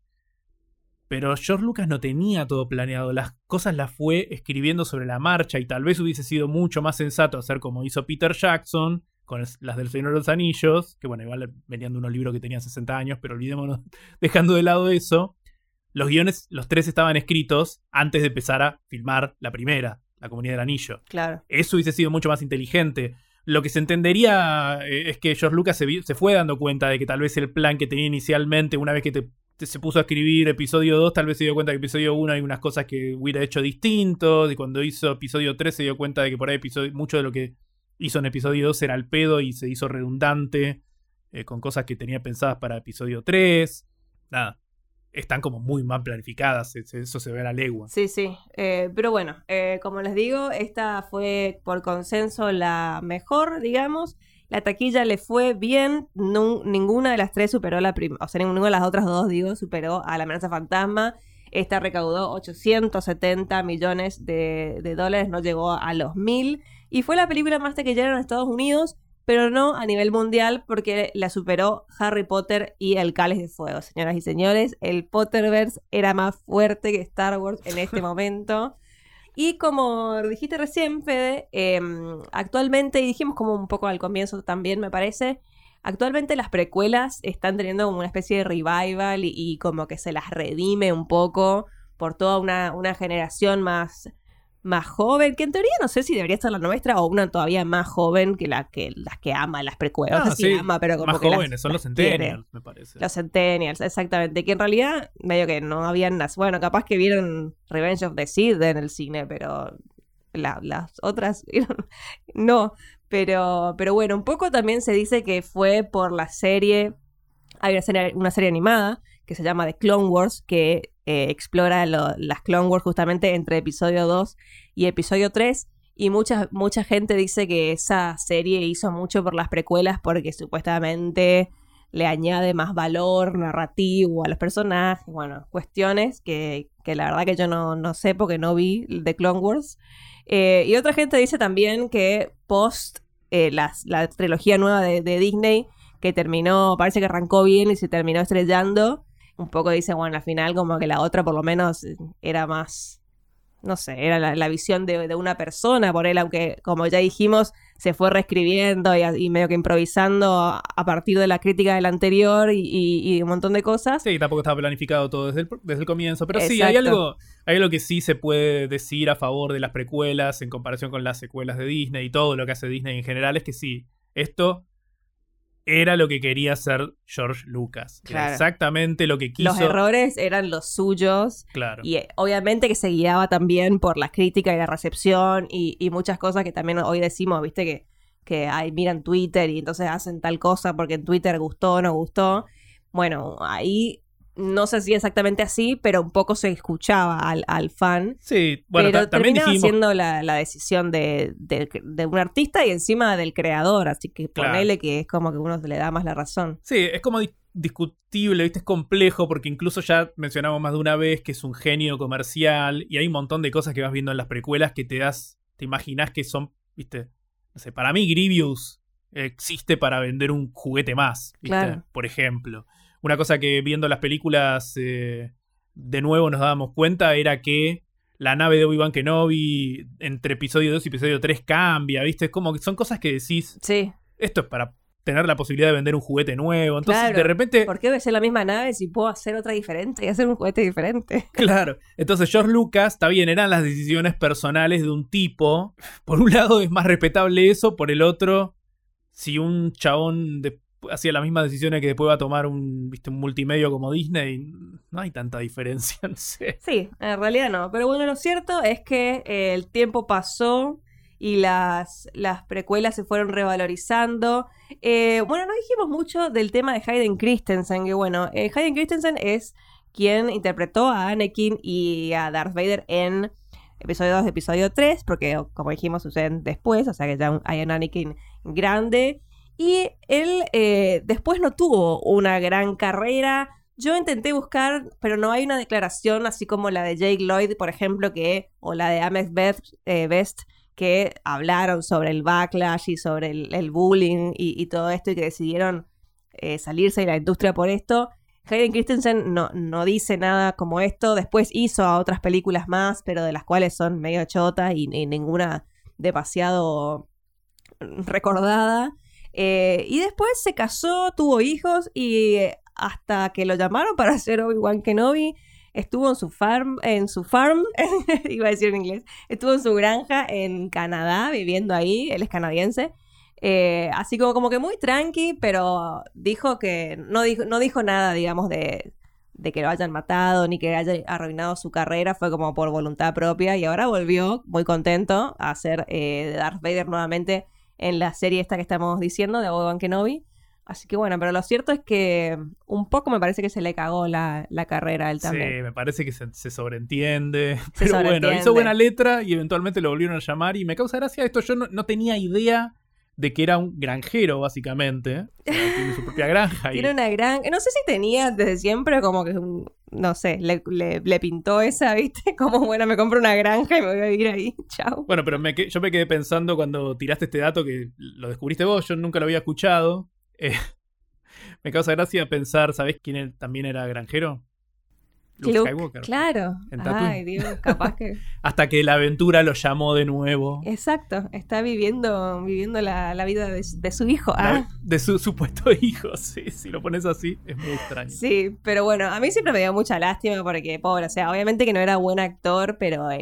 Pero George Lucas no tenía todo planeado. Las cosas las fue escribiendo sobre la marcha y tal vez hubiese sido mucho más sensato hacer como hizo Peter Jackson con las del Señor de los Anillos, que bueno, igual venían de unos libros que tenían sesenta años, pero olvidémonos, dejando de lado eso. Los guiones, los tres estaban escritos antes de empezar a filmar la primera, La Comunidad del Anillo. Claro. Eso hubiese sido mucho más inteligente. Lo que se entendería eh, es que George Lucas se, vi- se fue dando cuenta de que tal vez el plan que tenía inicialmente, una vez que te, te se puso a escribir episodio dos, tal vez se dio cuenta que episodio uno hay unas cosas que hubiera hecho distintos, y cuando hizo episodio tres se dio cuenta de que por ahí episodio, mucho de lo que hizo en episodio dos era al pedo y se hizo redundante eh, con cosas que tenía pensadas para episodio tres. Nada. Están como muy mal planificadas, eso se ve a la legua. Sí, sí. Eh, pero bueno, eh, como les digo, esta fue por consenso la mejor, digamos. La taquilla le fue bien. No, ninguna de las tres superó la primera. O sea, ninguna de las otras dos, digo, superó a La Amenaza Fantasma. Esta recaudó ochocientos setenta millones de, de dólares, no llegó a los mil. Y fue la película más taquillera en Estados Unidos, pero no a nivel mundial porque la superó Harry Potter y El Cáliz de Fuego. Señoras y señores, el Potterverse era más fuerte que Star Wars en este momento. Y como dijiste recién, Fede, eh, actualmente, y dijimos como un poco al comienzo también, me parece, actualmente las precuelas están teniendo como una especie de revival y, y como que se las redime un poco por toda una, una generación más... más joven, que en teoría no sé si debería ser la nuestra o una todavía más joven que la que las que ama las precuelas. Ah, no sé sí, si ama, pero como más que jóvenes, las, son las los quiere. centennials, me parece. Los centennials, exactamente. Que en realidad medio que no habían nacido. Bueno, capaz que vieron Revenge of the Sith en el cine, pero la, las otras no. Pero, pero bueno, un poco también se dice que fue por la serie. Hay una serie, una serie animada que se llama The Clone Wars, que eh, explora lo, las Clone Wars justamente entre episodio dos y episodio tres. Y mucha, mucha gente dice que esa serie hizo mucho por las precuelas porque supuestamente le añade más valor narrativo a los personajes. Bueno, cuestiones que, que la verdad que yo no, no sé porque no vi The Clone Wars. Eh, y otra gente dice también que post eh, las, la trilogía nueva de, de Disney, que terminó, parece que arrancó bien y se terminó estrellando, un poco dice, bueno, al final como que la otra por lo menos era más, no sé, era la, la visión de, de una persona por él, aunque como ya dijimos, se fue reescribiendo y, y medio que improvisando a, a partir de la crítica del anterior y, y, y un montón de cosas. Sí, tampoco estaba planificado todo desde el, desde el comienzo, pero Exacto. sí, hay algo, hay algo que sí se puede decir a favor de las precuelas en comparación con las secuelas de Disney y todo lo que hace Disney en general, es que sí, esto era lo que quería hacer George Lucas. Claro. Era exactamente lo que quiso. Los errores eran los suyos. Claro. Y eh, obviamente que se guiaba también por la crítica y la recepción y, y muchas cosas que también hoy decimos, viste, que, que ay, miran Twitter y entonces hacen tal cosa porque en Twitter gustó o no gustó. Bueno, ahí no sé si exactamente así, pero un poco se escuchaba al, al fan. Sí, bueno, pero ta- también terminaba dijimos... siendo la, la decisión de, de, de un artista y encima del creador, así que Claro. ponele que es como que uno le da más la razón. Sí, es como di- discutible, ¿viste? Es complejo porque incluso ya mencionamos más de una vez que es un genio comercial y hay un montón de cosas que vas viendo en las precuelas que te das, te imaginas que son, ¿viste? No sé, para mí Grievous existe para vender un juguete más, ¿viste? Claro. Por ejemplo. Una cosa que viendo las películas eh, de nuevo nos dábamos cuenta era que la nave de Obi-Wan Kenobi entre episodio dos y episodio tres cambia, ¿viste? Es como que son cosas que decís, Sí. esto es para tener la posibilidad de vender un juguete nuevo. Entonces, Claro. de repente... ¿Por qué voy a hacer la misma nave si puedo hacer otra diferente y hacer un juguete diferente? Claro. Entonces, George Lucas, está bien, eran las decisiones personales de un tipo. Por un lado es más respetable eso, por el otro, si un chabón de- hacía las mismas decisiones que después va a tomar un, ¿viste? Un multimedio como Disney, no hay tanta diferencia, no sé. Sí, en realidad no. Pero bueno, lo cierto es que eh, el tiempo pasó y las, las precuelas se fueron revalorizando. Eh, bueno, no dijimos mucho del tema de Hayden Christensen, que bueno, eh, Hayden Christensen es quien interpretó a Anakin y a Darth Vader en episodio dos, episodio tres, porque como dijimos suceden después, o sea que ya hay un Anakin grande. Y él eh, después no tuvo una gran carrera. Yo intenté buscar, pero no hay una declaración así como la de Jake Lloyd, por ejemplo, que o la de Ahmed Best, eh, Best, que hablaron sobre el backlash y sobre el, el bullying y, y todo esto y que decidieron eh, salirse de la industria por esto. Hayden Christensen no, no dice nada como esto. Después hizo a otras películas más, pero de las cuales son medio chotas y, y ninguna demasiado recordada. Eh, y después se casó, tuvo hijos y eh, hasta que lo llamaron para hacer Obi-Wan Kenobi, estuvo en su farm, en su farm, iba a decir en inglés, estuvo en su granja en Canadá, viviendo ahí, él es canadiense. Eh, así como, como que muy tranqui, pero dijo que no dijo, no dijo nada, digamos, de, de que lo hayan matado ni que haya arruinado su carrera. Fue como por voluntad propia y ahora volvió muy contento a hacer eh, Darth Vader nuevamente en la serie esta que estamos diciendo de Obi-Wan Kenobi. Así que bueno, pero lo cierto es que un poco me parece que se le cagó la, la carrera a él también. Sí, me parece que se, se sobreentiende. Se Pero sobreentiende. bueno, hizo buena letra y eventualmente lo volvieron a llamar. Y me causa gracia esto. Yo no, no tenía idea de que era un granjero, básicamente. O sea, tiene su propia granja. Y... Tiene una gran... No sé si tenía desde siempre como que, un- no sé, le, le, le pintó esa, ¿viste? Como, bueno, me compro una granja y me voy a vivir ahí. Chao. Bueno, pero me que- yo me quedé pensando cuando tiraste este dato que lo descubriste vos, yo nunca lo había escuchado. Eh, me causa gracia pensar, ¿sabés quién él también era granjero? Luke, Luke, Skywalker. claro. En Tatooine. Ay, Dios, capaz que... Hasta que la aventura lo llamó de nuevo. Exacto, está viviendo, viviendo la, la vida de, de su hijo. La- Ah, De su supuesto hijo, sí, si lo pones así, es muy extraño. sí, pero bueno, a mí siempre me dio mucha lástima porque, pobre, o sea, obviamente que no era buen actor, pero eh,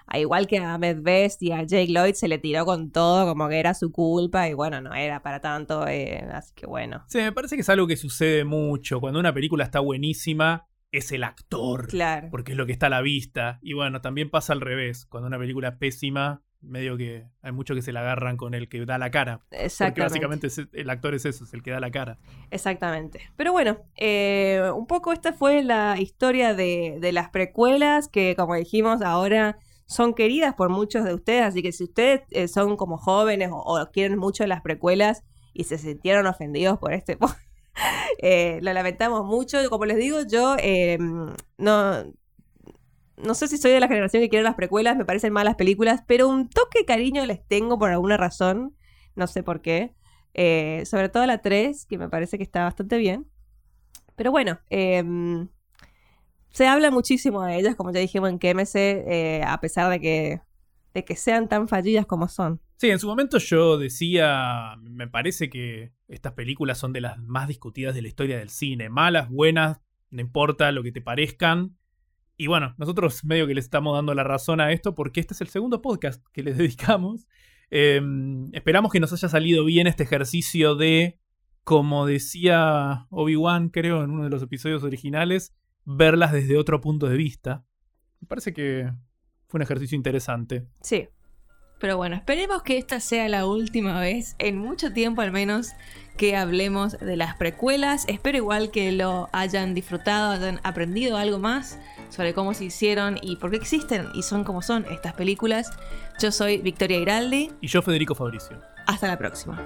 a igual que a Ahmed Best y a Jake Lloyd se le tiró con todo como que era su culpa y bueno, no era para tanto, eh, así que bueno. Sí, me parece que es algo que sucede mucho. Cuando una película está buenísima, es el actor. Claro. Porque es lo que está a la vista. Y bueno, también pasa al revés. Cuando una película es pésima, medio que hay muchos que se la agarran con el que da la cara. Exactamente. Porque básicamente es- el actor es eso, es el que da la cara. Exactamente. Pero bueno, eh, un poco esta fue la historia de, de las precuelas que, como dijimos, ahora son queridas por muchos de ustedes. Así que si ustedes eh, son como jóvenes o, o quieren mucho las precuelas y se sintieron ofendidos por este... eh, lo lamentamos mucho. Como les digo, yo eh, no... No sé si soy de la generación que quiere las precuelas, me parecen malas películas, pero un toque de cariño les tengo por alguna razón, no sé por qué. Eh, sobre todo la tres, que me parece que está bastante bien. Pero bueno, eh, se habla muchísimo de ellas, como ya dijimos en Q M C, eh, a pesar de que, de que sean tan fallidas como son. Sí, en su momento yo decía, me parece que estas películas son de las más discutidas de la historia del cine. Malas, buenas, no importa lo que te parezcan. Y bueno, nosotros medio que les estamos dando la razón a esto porque este es el segundo podcast que les dedicamos. Eh, esperamos que nos haya salido bien este ejercicio de, como decía Obi-Wan, creo, en uno de los episodios originales, verlas desde otro punto de vista. Me parece que fue un ejercicio interesante. Sí. Pero bueno, esperemos que esta sea la última vez, en mucho tiempo al menos, que hablemos de las precuelas. Espero igual que lo hayan disfrutado, hayan aprendido algo más sobre cómo se hicieron y por qué existen y son como son estas películas. Yo soy Victoria Giraldi. Y yo, Federico Fabricio. Hasta la próxima.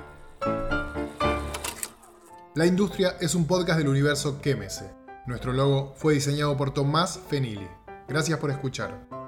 La Industria es un podcast del universo Q M S. Nuestro logo fue diseñado por Tomás Fenili. Gracias por escuchar.